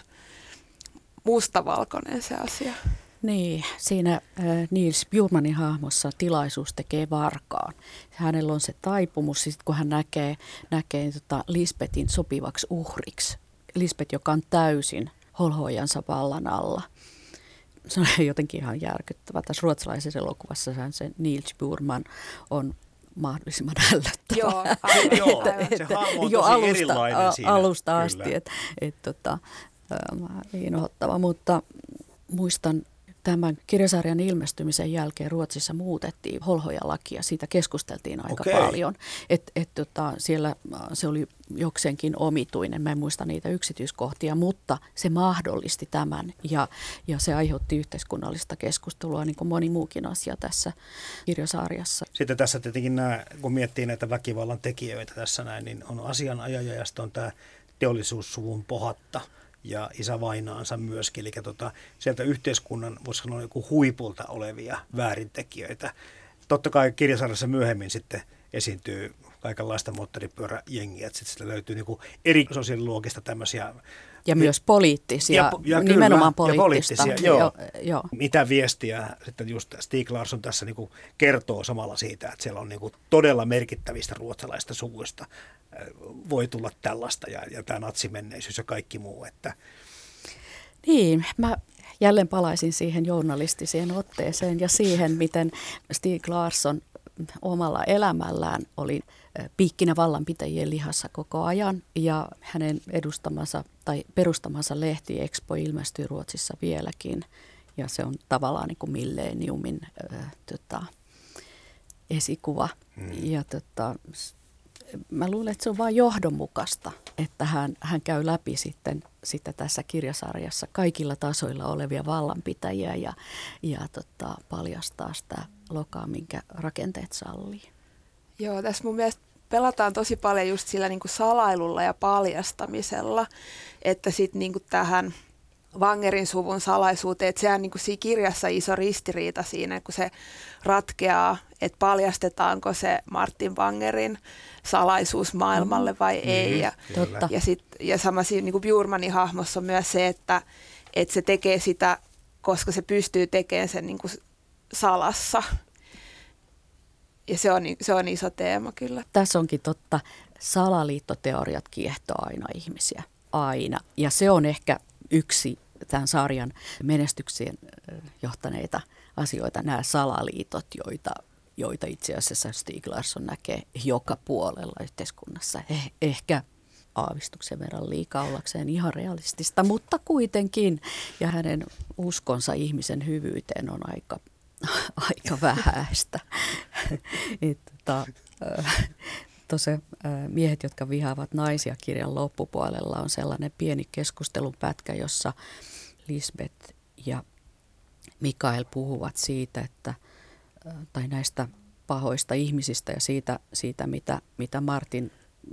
mustavalkoinen se asia. Niin, siinä äh, Niels Bjurmanin hahmossa tilaisuus tekee varkaan. Hänellä on se taipumus, sit kun hän näkee, näkee tota Lisbethin sopivaksi uhriksi. Lisbeth, joka on täysin holhoojansa vallan alla. Se on jotenkin ihan järkyttävä. Tässä ruotsalaisessa elokuvassa se Niels Bjurman on mahdollisimman ällöttävä. Joo, aivan, Joo, aivan. se hahmo on Jo tosi alusta, erilainen siinä. alusta asti, Kyllä. että et, tota, inhottava, mutta muistan tämän kirjasarjan ilmestymisen jälkeen Ruotsissa muutettiin holhojalakia. Siitä keskusteltiin aika Okei. paljon. Et, et, tota, siellä se oli jokseenkin omituinen. Mä en muista niitä yksityiskohtia, mutta se mahdollisti tämän ja, ja se aiheutti yhteiskunnallista keskustelua, niin kuin moni muukin asia tässä kirjasarjassa. Sitten tässä tietenkin nämä, kun miettii näitä väkivallan tekijöitä tässä näin, niin on asianajaja ja sitten on tämä teollisuussuvun pohatta ja isä vainaansa myöskin. Eli tota, sieltä yhteiskunnan, voisi sanoa, joku huipulta olevia väärintekijöitä. Totta kai kirjasarjassa myöhemmin sitten esiintyy kaikenlaista moottoripyöräjengiä, että sitten löytyy niinku eri sosiaaliluokista tämmöisiä. Ja myös poliittisia, ja, ja nimenomaan kyllä, poliittista. Ja poliittisia, joo. Jo, jo. Mitä viestiä sitten just Stieg Larsson tässä niinku kertoo samalla siitä, että siellä on niinku todella merkittävistä ruotsalaista suvuista voi tulla tällaista ja, ja tämä natsimenneisyys ja kaikki muu. Että. Niin, mä jälleen palaisin siihen journalistiseen otteeseen ja siihen, miten Stieg Larsson omalla elämällään oli piikkinä vallanpitäjien lihassa koko ajan ja hänen edustamansa tai perustamansa lehti Expo ilmestyy Ruotsissa vieläkin ja se on tavallaan niin kuin Millenniumin äh, tota, esikuva hmm. ja tota, mä luulen, että se on vain johdonmukaista, että hän, hän käy läpi sitten, sitten tässä kirjasarjassa kaikilla tasoilla olevia vallanpitäjiä ja, ja tota, paljastaa sitä lokaa, minkä rakenteet sallii. Joo, tässä mun mielestä pelataan tosi paljon just sillä niin kuin salailulla ja paljastamisella, että sitten niin kuin tähän Wangerin suvun salaisuuteen, että sehän on niin kuin siinä kirjassa iso ristiriita siinä, kun se ratkeaa, että paljastetaanko se Martin Wangerin salaisuus maailmalle vai mm. ei. Ja, Totta. ja, sit, ja sama siinä niin kuin Bjurmanin hahmossa on myös se, että, että se tekee sitä, koska se pystyy tekemään sen niin kuin salassa. Ja se on, se on iso teema kyllä. Tässä onkin totta. Salaliittoteoriat kiehtoo aina ihmisiä. Aina. Ja se on ehkä yksi tämän sarjan menestykseen johtaneita asioita, nämä salaliitot, joita, joita itse asiassa Stieg Larsson näkee joka puolella yhteiskunnassa. Eh, ehkä aavistuksen verran liikaa ollakseen ihan realistista, mutta kuitenkin. Ja hänen uskonsa ihmisen hyvyyteen on aika, aika vähäistä. Että, Tuossa Miehet, jotka vihaavat naisia -kirjan loppupuolella on sellainen pieni keskustelun pätkä, jossa Lisbeth ja Mikael puhuvat siitä, että, tai näistä pahoista ihmisistä ja siitä, siitä mitä, mitä Martin,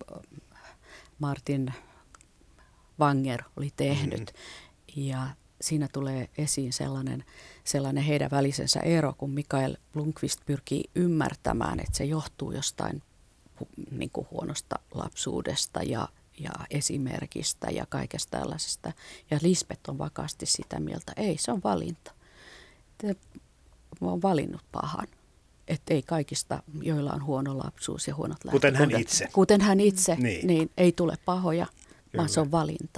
Martin Wanger oli tehnyt. Mm-hmm. Ja siinä tulee esiin sellainen, sellainen heidän välisensä ero, kun Mikael Blomqvist pyrkii ymmärtämään, että se johtuu jostain niin kuin huonosta lapsuudesta ja, ja esimerkistä ja kaikesta tällaisesta. Ja Lisbeth on vakaasti sitä mieltä, ei, se on valinta. Te, mä oon valinnut pahan. Että ei kaikista, joilla on huono lapsuus ja huonot lähtökohdat. Kuten hän itse. Kuten hän itse, niin, niin ei tule pahoja, Kyllä. vaan se on valinta.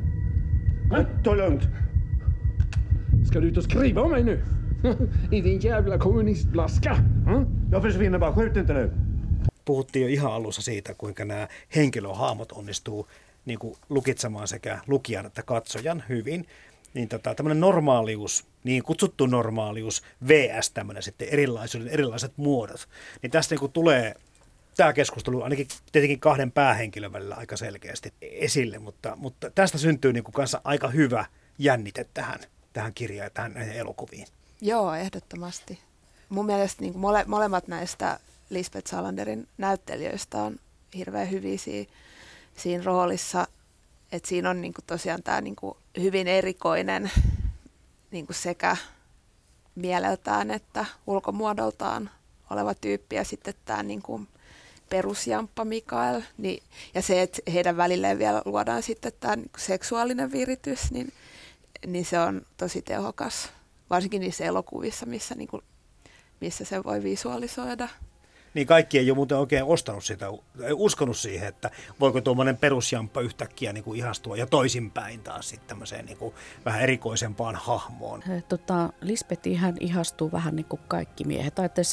Ta lugnt. Ska du ut och skriva om mig nu? I din jävla kommunistblaska. Jag försvinner bara, skjut inte nu. Puhuttiin jo ihan alussa siitä, kuinka nämä henkilöhahmot onnistuu niin kuin lukitsemaan sekä lukijan että katsojan hyvin. Niin tota, tämmöinen normaalius, niin kutsuttu normaalius vs tämmöinen sitten erilaisuuden, erilaiset muodot. Niin tästä niin kuin tulee tämä keskustelu ainakin tietenkin kahden päähenkilön välillä aika selkeästi esille, mutta, mutta tästä syntyy niin kuin kanssa aika hyvä jännite tähän, tähän kirjaan ja tähän näihin elokuviin. Joo, ehdottomasti. Mun mielestä niin kuin mole, molemmat näistä Lisbeth Salanderin näyttelijöistä on hirveän hyviä siinä, siinä roolissa, että siinä on niin kuin tosiaan tämä niin kuin hyvin erikoinen niin kuin sekä mieleltään että ulkomuodoltaan oleva tyyppi ja sitten tämä niin kuin perusjamppa Mikael. Niin, ja se, että heidän välilleen vielä luodaan sitten tämä niin kuin seksuaalinen viritys, niin, niin se on tosi tehokas, varsinkin niissä elokuvissa, missä, niin kuin, missä se voi visualisoida. Niin kaikki ei ole muuten oikein ostanut sitä, ei uskonut siihen, että voiko tuommoinen perusjamppa yhtäkkiä niin kuin ihastua ja toisinpäin taas sitten tämmöiseen niin kuin vähän erikoisempaan hahmoon. Tota, Lisbeth ihan ihastuu vähän niin kuin kaikki miehet. Tai että se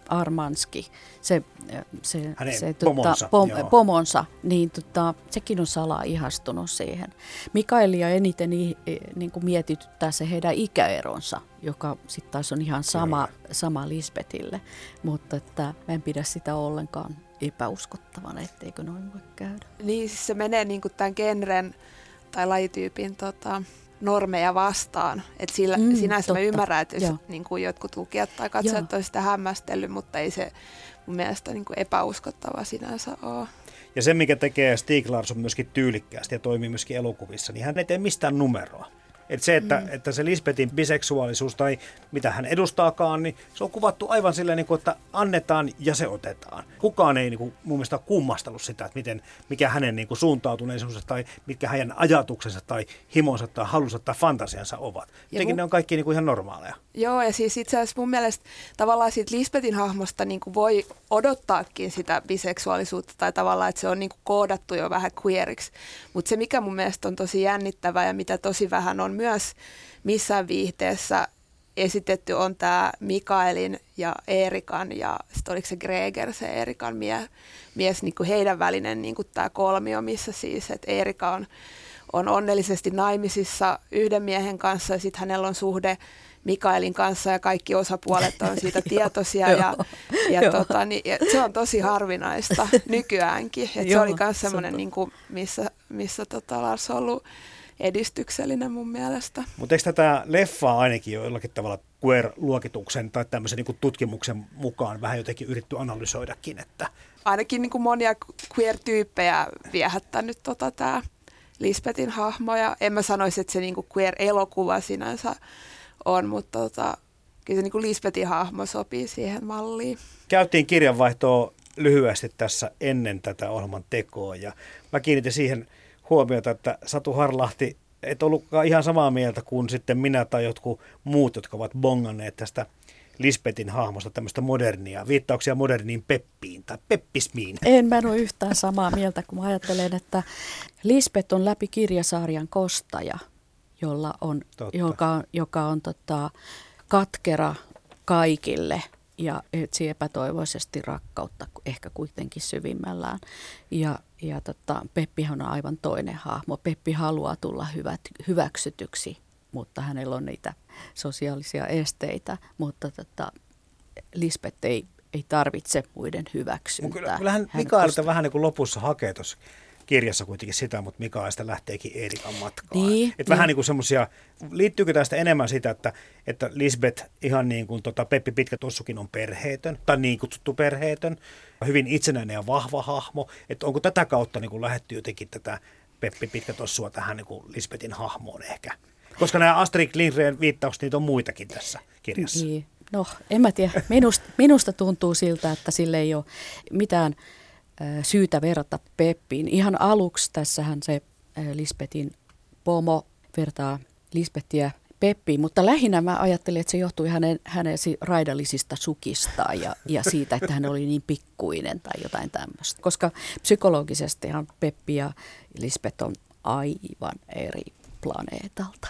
Armanski, se, se, Hänen se pomonsa, pom, joo. pomonsa, niin tota, sekin on salaa ihastunut siihen. Mikaelia eniten niin kuin mietityttää se heidän ikäeronsa, joka sitten taas on ihan sama, sama Lisbethille, mutta että mä en pidä sitä ollenkaan epäuskottavana, etteikö noin voi käydä. Niin, siis se menee niin kuin tämän genren tai lajityypin tota, normeja vastaan. Et sillä, Mm, sinänsä mä totta. ymmärrän, että jos Joo. niin kuin jotkut lukijat tai katsojat Joo. on sitä hämmästellyt, mutta ei se mun mielestä niin kuin epäuskottava sinänsä ole. Ja se, mikä tekee Stieg Larsson myöskin tyylikkäästi ja toimii myöskin elokuvissa, niin hän ei tee mistään numeroa. Et se, että, mm. että se Lisbethin biseksuaalisuus tai mitä hän edustaakaan, niin se on kuvattu aivan silleen, niin kuin, että annetaan ja se otetaan. Kukaan ei niin kuin, mun mielestä ole kummastellut sitä, että miten, mikä hänen niin kuin, suuntautuneisuutensa tai mitkä hänen ajatuksensa tai himonsa tai halunsa tai fantasiansa ovat. Jotenkin mun... ne on kaikki niin kuin, ihan normaaleja. Joo, ja siis itse asiassa mun mielestä tavallaan siitä Lisbethin hahmosta niin kuin voi odottaakin sitä biseksuaalisuutta tai tavallaan, että se on niin kuin koodattu jo vähän queeriksi. Mutta se, mikä mun mielestä on tosi jännittävää ja mitä tosi vähän on myös missään viihteessä esitetty, on tämä Mikaelin ja Erikan ja sitten oliko se Greger, se Erikan mie, mies, niin kuin heidän välinen niin kuin tämä kolmio, missä siis, että Erika on, on onnellisesti naimisissa yhden miehen kanssa ja sitten hänellä on suhde Mikaelin kanssa ja kaikki osapuolet on siitä tietoisia ja, ja, tota, niin, ja se on tosi harvinaista nykyäänkin. Et se oli myös semmoinen, niin kuin, missä, missä tota, Lars on ollut edistyksellinen mun mielestä. Mutta eikö tätä leffaa ainakin jo jollakin tavalla queer-luokituksen tai tämmöisen niin kuin tutkimuksen mukaan vähän jotenkin yritetty analysoidakin, että Ainakin niin kuin monia queer-tyyppejä viehättänyt tota, tämä Lisbethin hahmo ja en mä sanoisi, että se niin kuin queer-elokuva sinänsä on, mutta tota, kyllä se niin kuin Lisbethin hahmo sopii siihen malliin. käytiin kirjanvaihtoa lyhyesti tässä ennen tätä ohjelman tekoa ja mä kiinnitin siihen huomiota, että Satu Harlahti et ollutkaan ihan samaa mieltä kuin sitten minä tai jotkut muut, jotka ovat bonganneet tästä Lisbethin hahmosta tämmöistä modernia, viittauksia moderniin Peppiin tai Peppismiin. En mä ole yhtään samaa mieltä, kun mä ajattelen, että Lisbeth on läpi kirjasarjan kostaja, jolla on, joka, joka on tota, katkera kaikille ja etsii epätoivoisesti rakkautta ehkä kuitenkin syvimmällään. Ja, ja tota, Peppihan on aivan toinen hahmo. Peppi haluaa tulla hyvät, hyväksytyksi, mutta hänellä on niitä sosiaalisia esteitä, mutta tota, Lisbeth ei, ei tarvitse muiden hyväksyntää. Kyllä, kyllähän Mikaelta vähän niin kuin lopussa hakee tuossa kirjassa kuitenkin sitä, mutta Mikaelista lähteekin Erikan matkaan. Niin, et vähän niin kuin semmoisia, liittyykö tästä enemmän sitä, että, että Lisbeth ihan niin kuin tota Peppi Pitkätossukin on perheetön, tai niin kutsuttu perheetön, hyvin itsenäinen ja vahva hahmo, että onko tätä kautta niin kuin lähdetty jotenkin tätä Peppi Pitkätossua tähän niin kuin Lisbethin hahmoon ehkä? Koska nämä Astrid Lindgren viittaukset, niitä on muitakin tässä kirjassa. Niin. No, en mä tiedä. Minusta, minusta tuntuu siltä, että sille ei ole mitään äh, syytä verrata Peppiin. Ihan aluksi tässähän se äh, Lisbethin pomo vertaa Lisbethiä Peppiin, mutta lähinnä mä ajattelin, että se johtui hänen, hänen raidallisista sukistaan ja, ja siitä, että hän oli niin pikkuinen tai jotain tämmöistä. Koska psykologisestihan Peppi ja Lisbeth on aivan eri planeetalta.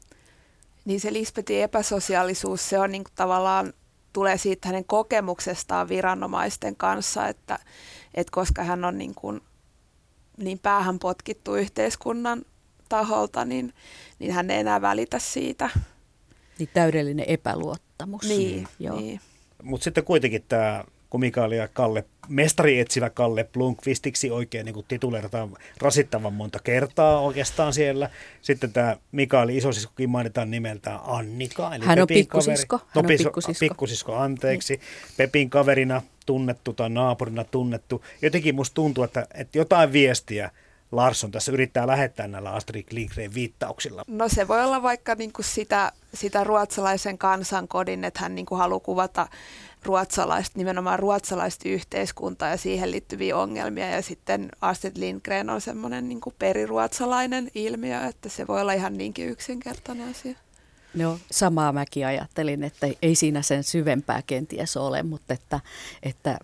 Niin se Lisbethin epäsosiaalisuus, se on niin kuin tavallaan, tulee siitä hänen kokemuksestaan viranomaisten kanssa, että, että koska hän on niin, kuin, niin päähän potkittu yhteiskunnan taholta, niin, niin hän ei enää välitä siitä. Niin täydellinen epäluottamus. Niin, Joo. niin. Mutta sitten kuitenkin tämä, kun Mikael ja Kalle, mestari etsivä Kalle Blomqvistiksi oikein niin tituleerataan rasittavan monta kertaa oikeastaan siellä. Sitten tämä Mikael isosiskokin mainitaan nimeltään Annika. Eli hän on Pepin pikkusisko. Kaveri. Hän No, on pikkusisko. pikkusisko, anteeksi. Niin. Pepin kaverina tunnettu tai naapurina tunnettu. Jotenkin musta tuntuu, että, että jotain viestiä Larsson tässä yrittää lähettää näillä Astrid Lindgren viittauksilla. No se voi olla vaikka niinku sitä, sitä ruotsalaisen kansankodin, että hän niinku haluaa kuvata ruotsalaista, nimenomaan ruotsalaista yhteiskuntaa ja siihen liittyviä ongelmia. Ja sitten Astrid Lindgren on semmoinen niinku periruotsalainen ilmiö, että se voi olla ihan niinkin yksinkertainen asia. No samaa mäkin ajattelin, että ei siinä sen syvempää kenties ole, mutta että, että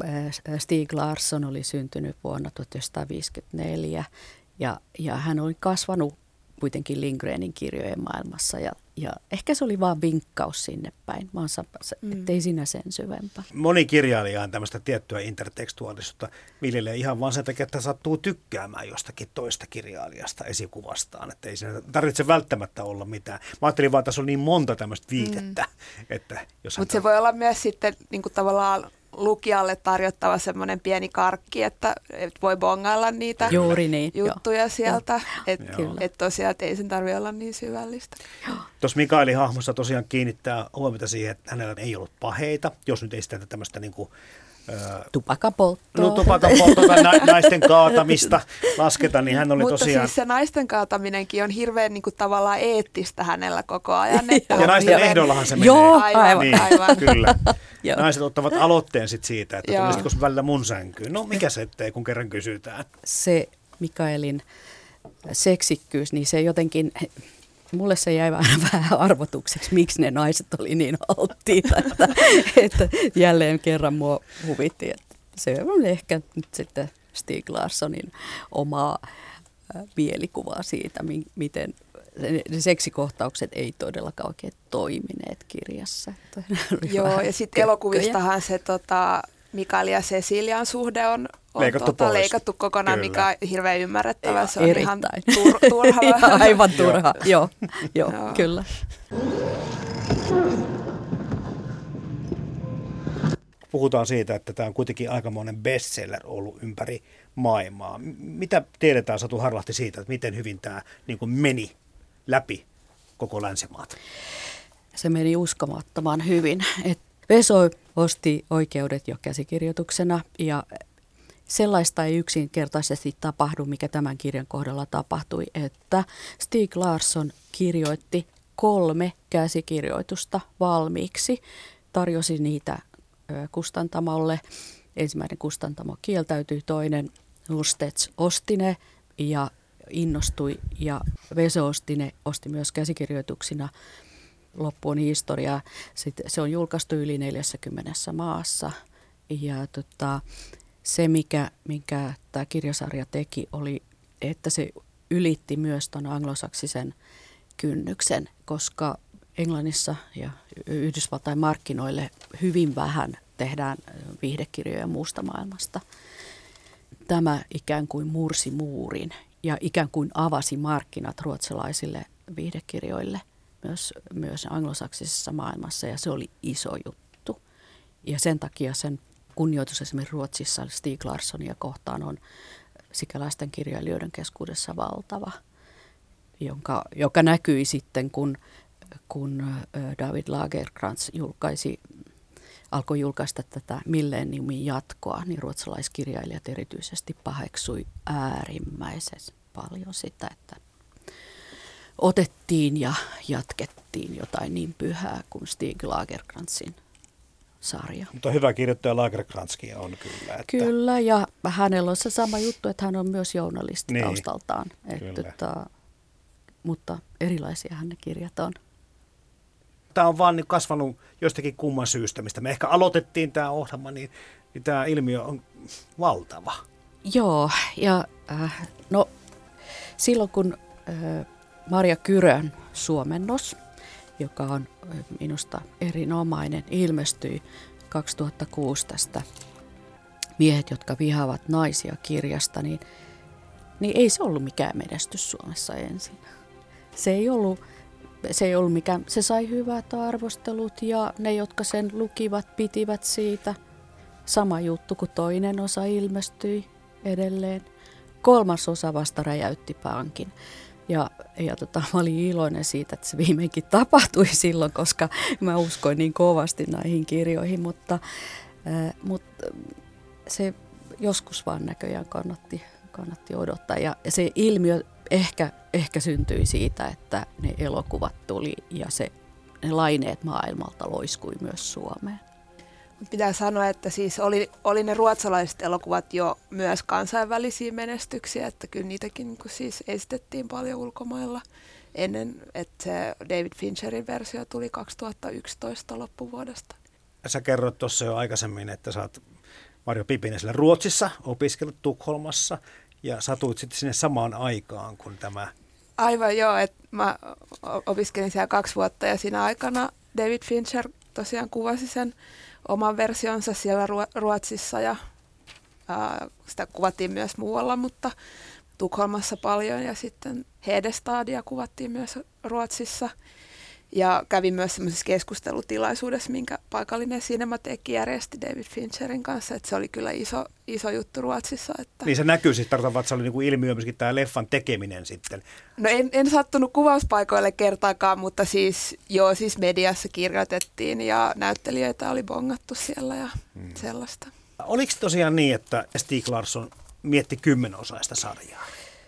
Stieg Larsson oli syntynyt vuonna tuhatyhdeksänsataaviisikymmentäneljä ja, ja hän oli kasvanut kuitenkin Lindgrenin kirjojen maailmassa ja, ja ehkä se oli vaan vinkkaus sinne päin, vaan mm. ettei sinä sen syvempää. Moni kirjailija on tämmöistä tiettyä intertekstuaalisuutta viljelee ihan vaan sen takia, että sattuu tykkäämään jostakin toista kirjailijasta esikuvastaan, että ei siinä tarvitse välttämättä olla mitään. Mä ajattelin vaan, että tässä on niin monta tämmöistä viitettä. Mm. Että mutta se voi olla myös sitten niin kuin tavallaan lukijalle tarjottava semmoinen pieni karkki, että et voi bongailla niitä Juuri niin, juttuja jo. sieltä. Että et tosiaan et ei sen tarvitse olla niin syvällistä. Tuossa Mikaelin hahmossa tosiaan kiinnittää huomiota siihen, että hänellä ei ollut paheita, jos nyt ei sitä tämmöistä niin kuin tupakapolttoa. No tupakapolttoa tai na- naisten kaatamista lasketa, niin hän oli Mutta tosiaan... siis se naisten kaataminenkin on hirveän niin kuin, tavallaan eettistä hänellä koko ajan. Ja naisten hirveän... ehdollahan se menee. Joo, aivan. aivan. Niin, aivan. Kyllä. Naiset ottavat aloitteen sit siitä, että Joo. tulisitko välillä mun sänkyyn. No mikä se ettei, kun kerran kysytään. Se Mikaelin seksikkyys, niin se jotenkin... Mulle se jäi vähän, vähän arvotukseksi, miksi ne naiset oli niin alttiita, että, että jälleen kerran mua huvitti. Että se on ehkä nyt sitten Stieg Larssonin omaa mielikuvaa siitä, miten ne seksikohtaukset ei todellakaan oikein toimineet kirjassa. Joo, ja sitten elokuvistahan se tota, Mikael ja Cecilian suhde on, on leikattu, tota, leikattu kokonaan, Kyllä. mikä on hirveän ymmärrettävä. Se on Erittäin. ihan tur, turha. Aivan turha, joo, joo, joo, kyllä. Puhutaan siitä, että tämä on kuitenkin aikamoinen bestseller ollut ympäri maailmaa. Mitä tiedetään, Satu Harlahti, siitä, että miten hyvin tämä niin kuin meni läpi koko länsimaata? Se meni uskomattoman hyvin. Et Veso osti oikeudet jo käsikirjoituksena ja sellaista ei yksinkertaisesti tapahdu, mikä tämän kirjan kohdalla tapahtui, että Stieg Larsson kirjoitti kolme käsikirjoitusta valmiiksi, tarjosi niitä kustantamolle. Ensimmäinen kustantamo kieltäytyi, toinen Norstedts osti ne ja innostui ja Veso osti ne, osti myös käsikirjoituksina. Loppu on historiaa. Sitten se on julkaistu yli neljässäkymmenessä maassa ja tota, se, mikä, minkä tämä kirjasarja teki, oli, että se ylitti myös tuon anglosaksisen kynnyksen, koska Englannissa ja Yhdysvaltain markkinoille hyvin vähän tehdään viihdekirjoja muusta maailmasta. Tämä ikään kuin mursi muurin ja ikään kuin avasi markkinat ruotsalaisille viihdekirjoille myös, myös anglosaksisessa maailmassa ja se oli iso juttu. Ja sen takia sen kunnioitus esimerkiksi Ruotsissa Stieg Larssonia kohtaan on sikäläisten kirjailijoiden keskuudessa valtava, jonka, joka näkyi sitten, kun, kun David Lagercrantz julkaisi, alkoi julkaista tätä Millenniumin jatkoa, niin ruotsalaiskirjailijat erityisesti paheksui äärimmäisen paljon sitä, että otettiin ja jatkettiin jotain niin pyhää kuin Stieg Lagercrantzin sarja. Mutta hyvä kirjoittaja Lagercrantzkin on kyllä. Että... Kyllä, ja hänellä on se sama juttu, että hän on myös journalisti niin, taustaltaan. Että, että, mutta erilaisia hän ne kirjat on. Tämä on vaan kasvanut jostakin kumman syystä, mistä me ehkä aloitettiin tämä ohjelma, niin, niin tämä ilmiö on valtava. Joo, ja äh, no silloin kun äh, Marja Kyrön suomennos, joka on minusta erinomainen, ilmestyi kaksituhattakuusi tästä Miehet, jotka vihaavat naisia -kirjasta, niin, niin ei se ollut mikään menestys Suomessa ensin. Se ei ollut, se ei ollut mikään, se sai hyvät arvostelut ja ne, jotka sen lukivat, pitivät siitä. Sama juttu, kun toinen osa ilmestyi edelleen. Kolmas osa vasta räjäytti pankin. Ja, ja tota, mä olin iloinen siitä, että se viimeinkin tapahtui silloin, koska mä uskoin niin kovasti näihin kirjoihin, mutta, äh, mutta se joskus vaan näköjään kannatti, kannatti odottaa. Ja, ja se ilmiö ehkä, ehkä syntyi siitä, että ne elokuvat tuli ja se, ne laineet maailmalta loiskui myös Suomeen. Pitää sanoa, että siis oli, oli ne ruotsalaiset elokuvat jo myös kansainvälisiä menestyksiä, että kyllä niitäkin niin kuin siis esitettiin paljon ulkomailla ennen, että se David Fincherin versio tuli kaksituhattayksitoista loppuvuodesta. Sä kerroit tuossa jo aikaisemmin, että sä oot Marjo Pipinen siellä Ruotsissa, opiskellut Tukholmassa ja satuit sitten sinne samaan aikaan, kun tämä Aivan joo, että mä opiskelin siellä kaksi vuotta ja siinä aikana David Fincher tosiaan kuvasi sen oman versionsa siellä Ruotsissa ja ää, sitä kuvattiin myös muualla, mutta Tukholmassa paljon ja sitten Hedestadia kuvattiin myös Ruotsissa. Ja kävin myös semmoisessa keskustelutilaisuudessa, minkä paikallinen Cinematekki järjesti David Fincherin kanssa, että se oli kyllä iso, iso juttu Ruotsissa. Että... Niin se näkyy siis, tarkoitan, että se oli niin kuin ilmiö myöskin tämä leffan tekeminen sitten. No en, en sattunut kuvauspaikoille kertaakaan, mutta siis joo, siis mediassa kirjoitettiin ja näyttelijöitä oli bongattu siellä ja hmm. sellaista. Oliko tosiaan niin, että Stieg Larsson mietti kymmenosaista sarjaa?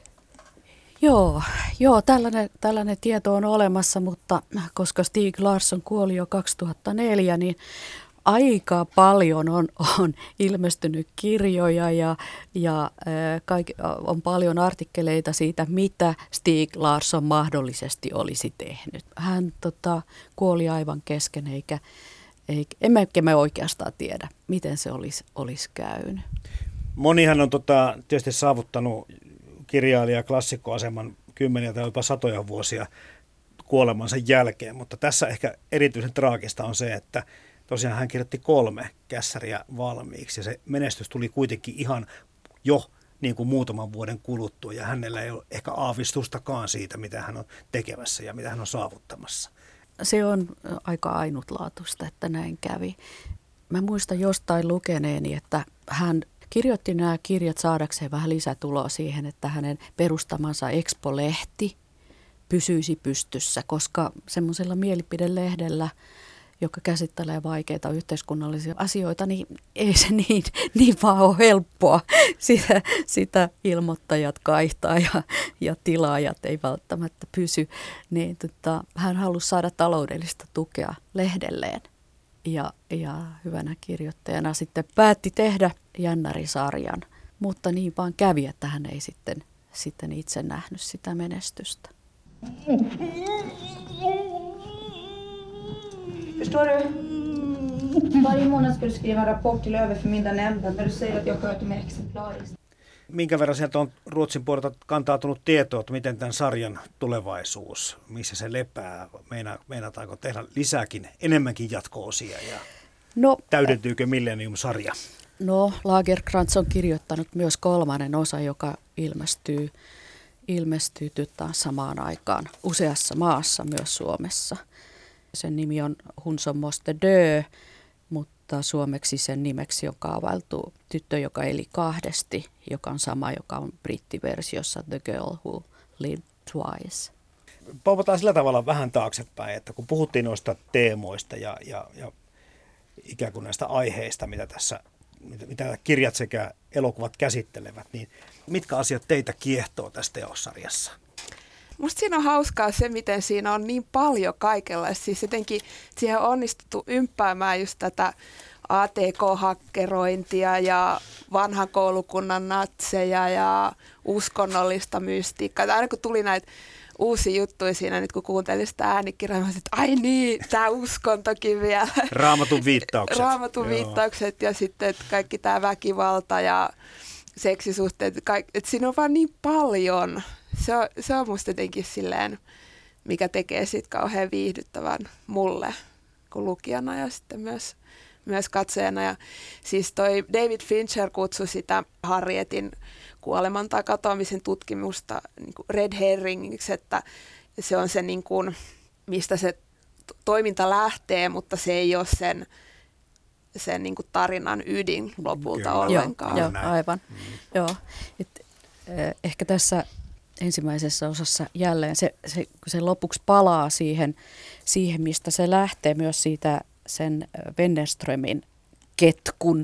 Joo, joo tällainen, tällainen tieto on olemassa, mutta koska Stieg Larsson kuoli jo kaksituhattaneljä, niin aika paljon on, on ilmestynyt kirjoja ja, ja äh, kaik, on paljon artikkeleita siitä, mitä Stieg Larsson mahdollisesti olisi tehnyt. Hän tota, kuoli aivan kesken, eikä, eikä emmekä me oikeastaan tiedä, miten se olisi, olisi käynyt. Monihan on tota, tietysti saavuttanut kirjailija klassikkoaseman kymmeniä tai jopa satoja vuosia kuolemansa jälkeen, mutta tässä ehkä erityisen traagista on se, että tosiaan hän kirjoitti kolme kässäriä valmiiksi ja se menestys tuli kuitenkin ihan jo niin kuin muutaman vuoden kuluttua ja hänellä ei ole ehkä aavistustakaan siitä, mitä hän on tekemässä ja mitä hän on saavuttamassa. Se on aika ainutlaatuista, että näin kävi. Mä muistan jostain lukeneeni, että hän kirjoitti nämä kirjat saadakseen vähän lisätuloa siihen, että hänen perustamansa Expo-lehti pysyisi pystyssä, koska semmoisella mielipidelehdellä, joka käsittelee vaikeita yhteiskunnallisia asioita, niin ei se niin, niin vaan ole helppoa. Sitä, sitä ilmoittajat kaihtaa ja, ja tilaajat ei välttämättä pysy. Niin, tota, hän halusi saada taloudellista tukea lehdelleen. Ja, ja hyvänä kirjoittajana sitten päätti tehdä Jännäri-sarjan, mutta niin vaan kävi, että hän ei sitten, sitten itse nähnyt sitä menestystä. Förstår du? Varje månad ska du skriva en rapport till överförmyndarnämnden där du säger att jag sköter mig exemplariskt. Minkä verran sieltä on Ruotsin puolelta kantautunut tietoa, että miten tämän sarjan tulevaisuus, missä se lepää, meina, meinataanko tehdä lisääkin, enemmänkin jatko-osia ja no, täydentyykö Millennium-sarja? No, Lagercrantz on kirjoittanut myös kolmannen osa, joka ilmestyy, ilmestyy taas samaan aikaan useassa maassa, myös Suomessa. Sen nimi on Hon som måste dö, mutta suomeksi sen nimeksi on kaavailtu Tyttö, joka eli kahdesti, joka on sama, joka on brittiversiossa The Girl Who Lived Twice. Pauvataan sillä tavalla vähän taaksepäin, että kun puhuttiin noista teemoista ja, ja, ja ikään kuin näistä aiheista, mitä tässä mitä kirjat sekä elokuvat käsittelevät, niin mitkä asiat teitä kiehtoo tässä teossarjassa? Musta siinä on hauskaa se, miten siinä on niin paljon kaikenlaista. Siis jotenkin siihen on onnistuttu ympäämään just tätä A T K-hakkerointia ja vanhan koulukunnan natseja ja uskonnollista mystiikkaa. Aina kun tuli näitä uusia juttuja siinä, nyt kun kuuntelin sitä äänikirjaa, mä sanoin, että ai niin, tämä uskontokin vielä. Raamatun viittaukset. Raamatun viittaukset ja sitten kaikki tämä väkivalta ja seksisuhteet. Että siinä on vaan niin paljon. Se on, se on musta jotenkin silleen, mikä tekee siitä kauhean viihdyttävän mulle kuin lukijana ja sitten myös, myös katsojana. Ja siis toi David Fincher kutsui sitä Harrietin kuoleman tai katoamisen tutkimusta niin kuin red herringiksi, että se on se, niin kuin, mistä se toiminta lähtee, mutta se ei ole sen, sen niin kuin tarinan ydin lopulta Kyllä. ollenkaan. Joo, joo aivan. Mm. Joo. Et, eh, ehkä tässä ensimmäisessä osassa jälleen se, se, se lopuksi palaa siihen, siihen, mistä se lähtee myös siitä sen Wennerströmin ketkun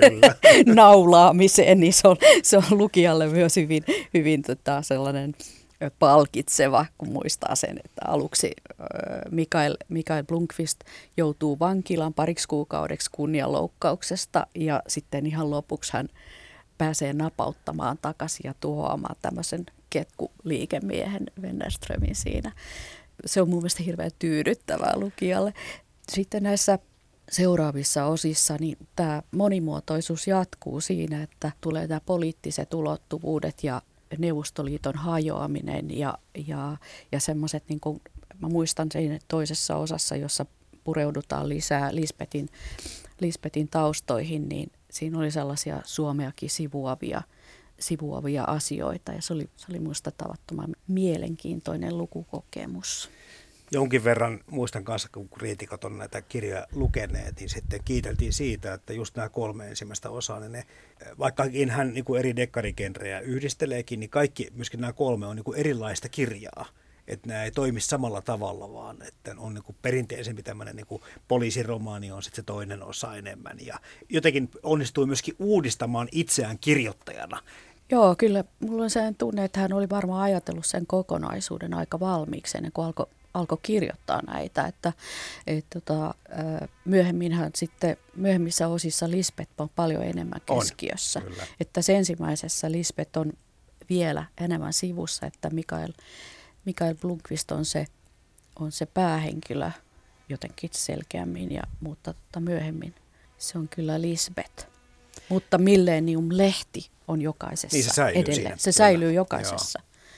naulaamiseen, niin se on, se on lukijalle myös hyvin, hyvin tota, sellainen palkitseva, kun muistaa sen, että aluksi Mikael, Mikael Blomqvist joutuu vankilaan pariksi kuukaudeksi kunnianloukkauksesta ja sitten ihan lopuksi hän pääsee napauttamaan takaisin ja tuhoamaan tämmöisen ketkuliikemiehen Wennerströmin siinä. Se on mun mielestä hirveän tyydyttävää lukijalle. Sitten näissä seuraavissa osissa niin tämä monimuotoisuus jatkuu siinä, että tulee nämä poliittiset ulottuvuudet ja Neuvostoliiton hajoaminen ja, ja, ja semmoiset, niin kuin mä muistan siinä toisessa osassa, jossa pureudutaan lisää Lisbetin, Lisbetin taustoihin, niin siinä oli sellaisia Suomeakin sivuavia, sivuavia asioita ja se oli, se oli minusta tavattoman mielenkiintoinen lukukokemus. Jonkin verran muistan kanssa, kun kriitikot on näitä kirjoja lukeneet, niin sitten kiiteltiin siitä, että just nämä kolme ensimmäistä osaa, niin ne, vaikkakin hän niin kuin eri dekkarigenrejä yhdisteleekin, niin kaikki, myöskin nämä kolme on niin kuin erilaista kirjaa. Että nämä ei toimi samalla tavalla, vaan että on niin kuin perinteisempi tämmöinen niin kuin poliisiromaani on sitten se toinen osa enemmän. Ja jotenkin onnistui myöskin uudistamaan itseään kirjoittajana. Joo, kyllä. Mulla on sellainen tunne, että hän oli varmaan ajatellut sen kokonaisuuden aika valmiiksi ennen kuin alkoi alkoi kirjoittaa näitä, että et, tota, myöhemmin hän sitten, myöhemmissä osissa Lisbeth on paljon enemmän keskiössä. On, että se ensimmäisessä Lisbeth on vielä enemmän sivussa, että Mikael, Mikael Blomkvist on se, on se päähenkilö jotenkin selkeämmin, ja, mutta tota, myöhemmin se on kyllä Lisbeth. Mutta Millennium-lehti on jokaisessa niin se edelleen. Siinä. Se säilyy jokaisessa.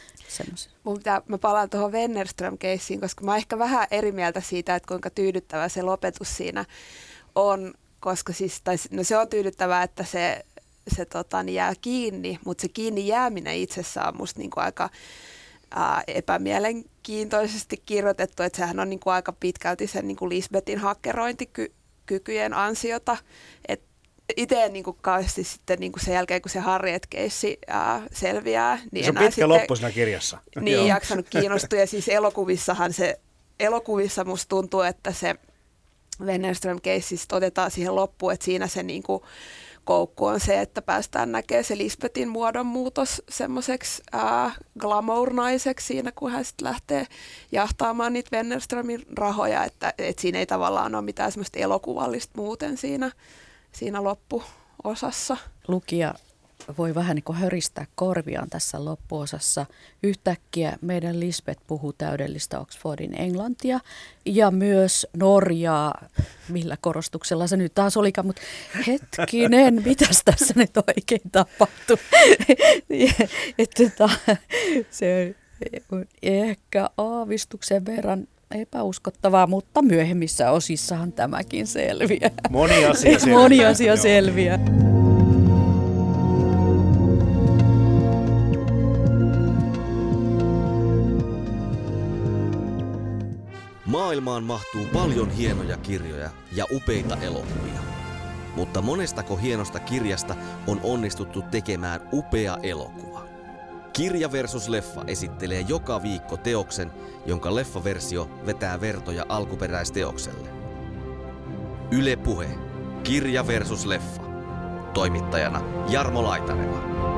Mun pitää, mä palaan tuohon Wennerström-keissiin, koska mä oon ehkä vähän eri mieltä siitä, että kuinka tyydyttävä se lopetus siinä on, koska siis, tai, no se on tyydyttävää, että se, se tota, niin jää kiinni, mutta se kiinni jääminen itsessään on musta niinku aika ää, epämielenkiintoisesti kirjoitettu, että sehän on niinku aika pitkälti sen niinku Lisbethin hakkerointikykyjen ansiota, että itse en niin kuin kauheasti sitten niin kuin sen jälkeen, kun se Harriet-keissi ää, selviää. Niin se on pitkä loppu siinä kirjassa. Niin, jaksanut kiinnostua. Ja siis elokuvissahan se, elokuvissa musta tuntuu, että se Wennerström-keissi otetaan siihen loppuun, että siinä se niin kuin koukku on se, että päästään näkemään se Lisbethin muodonmuutos semmoiseksi glamour-naiseksi siinä, kun hän sitten lähtee jahtaamaan niitä Wennerströmin rahoja, että, että siinä ei tavallaan ole mitään semmoista elokuvallista muuten siinä. siinä loppuosassa. Lukija voi vähän niin kuin höristää korviaan tässä loppuosassa. Yhtäkkiä meidän Lisbeth puhuu täydellistä Oxfordin englantia ja myös Norjaa, millä korostuksella se nyt taas olikaan, mutta hetkinen, mitäs tässä nyt oikein tapahtui? Että se on ehkä aavistuksen verran epäuskottavaa, mutta myöhemmissä osissahan tämäkin selviää. Moni asia selviää. Moni asia selviää. Maailmaan mahtuu paljon hienoja kirjoja ja upeita elokuvia. Mutta monestako hienosta kirjasta on onnistuttu tekemään upea elokuva? Kirja versus leffa esittelee joka viikko teoksen, jonka leffaversio vetää vertoja alkuperäisteokselle. Yle Puhe. Kirja versus leffa. Toimittajana Jarmo Laitaneva.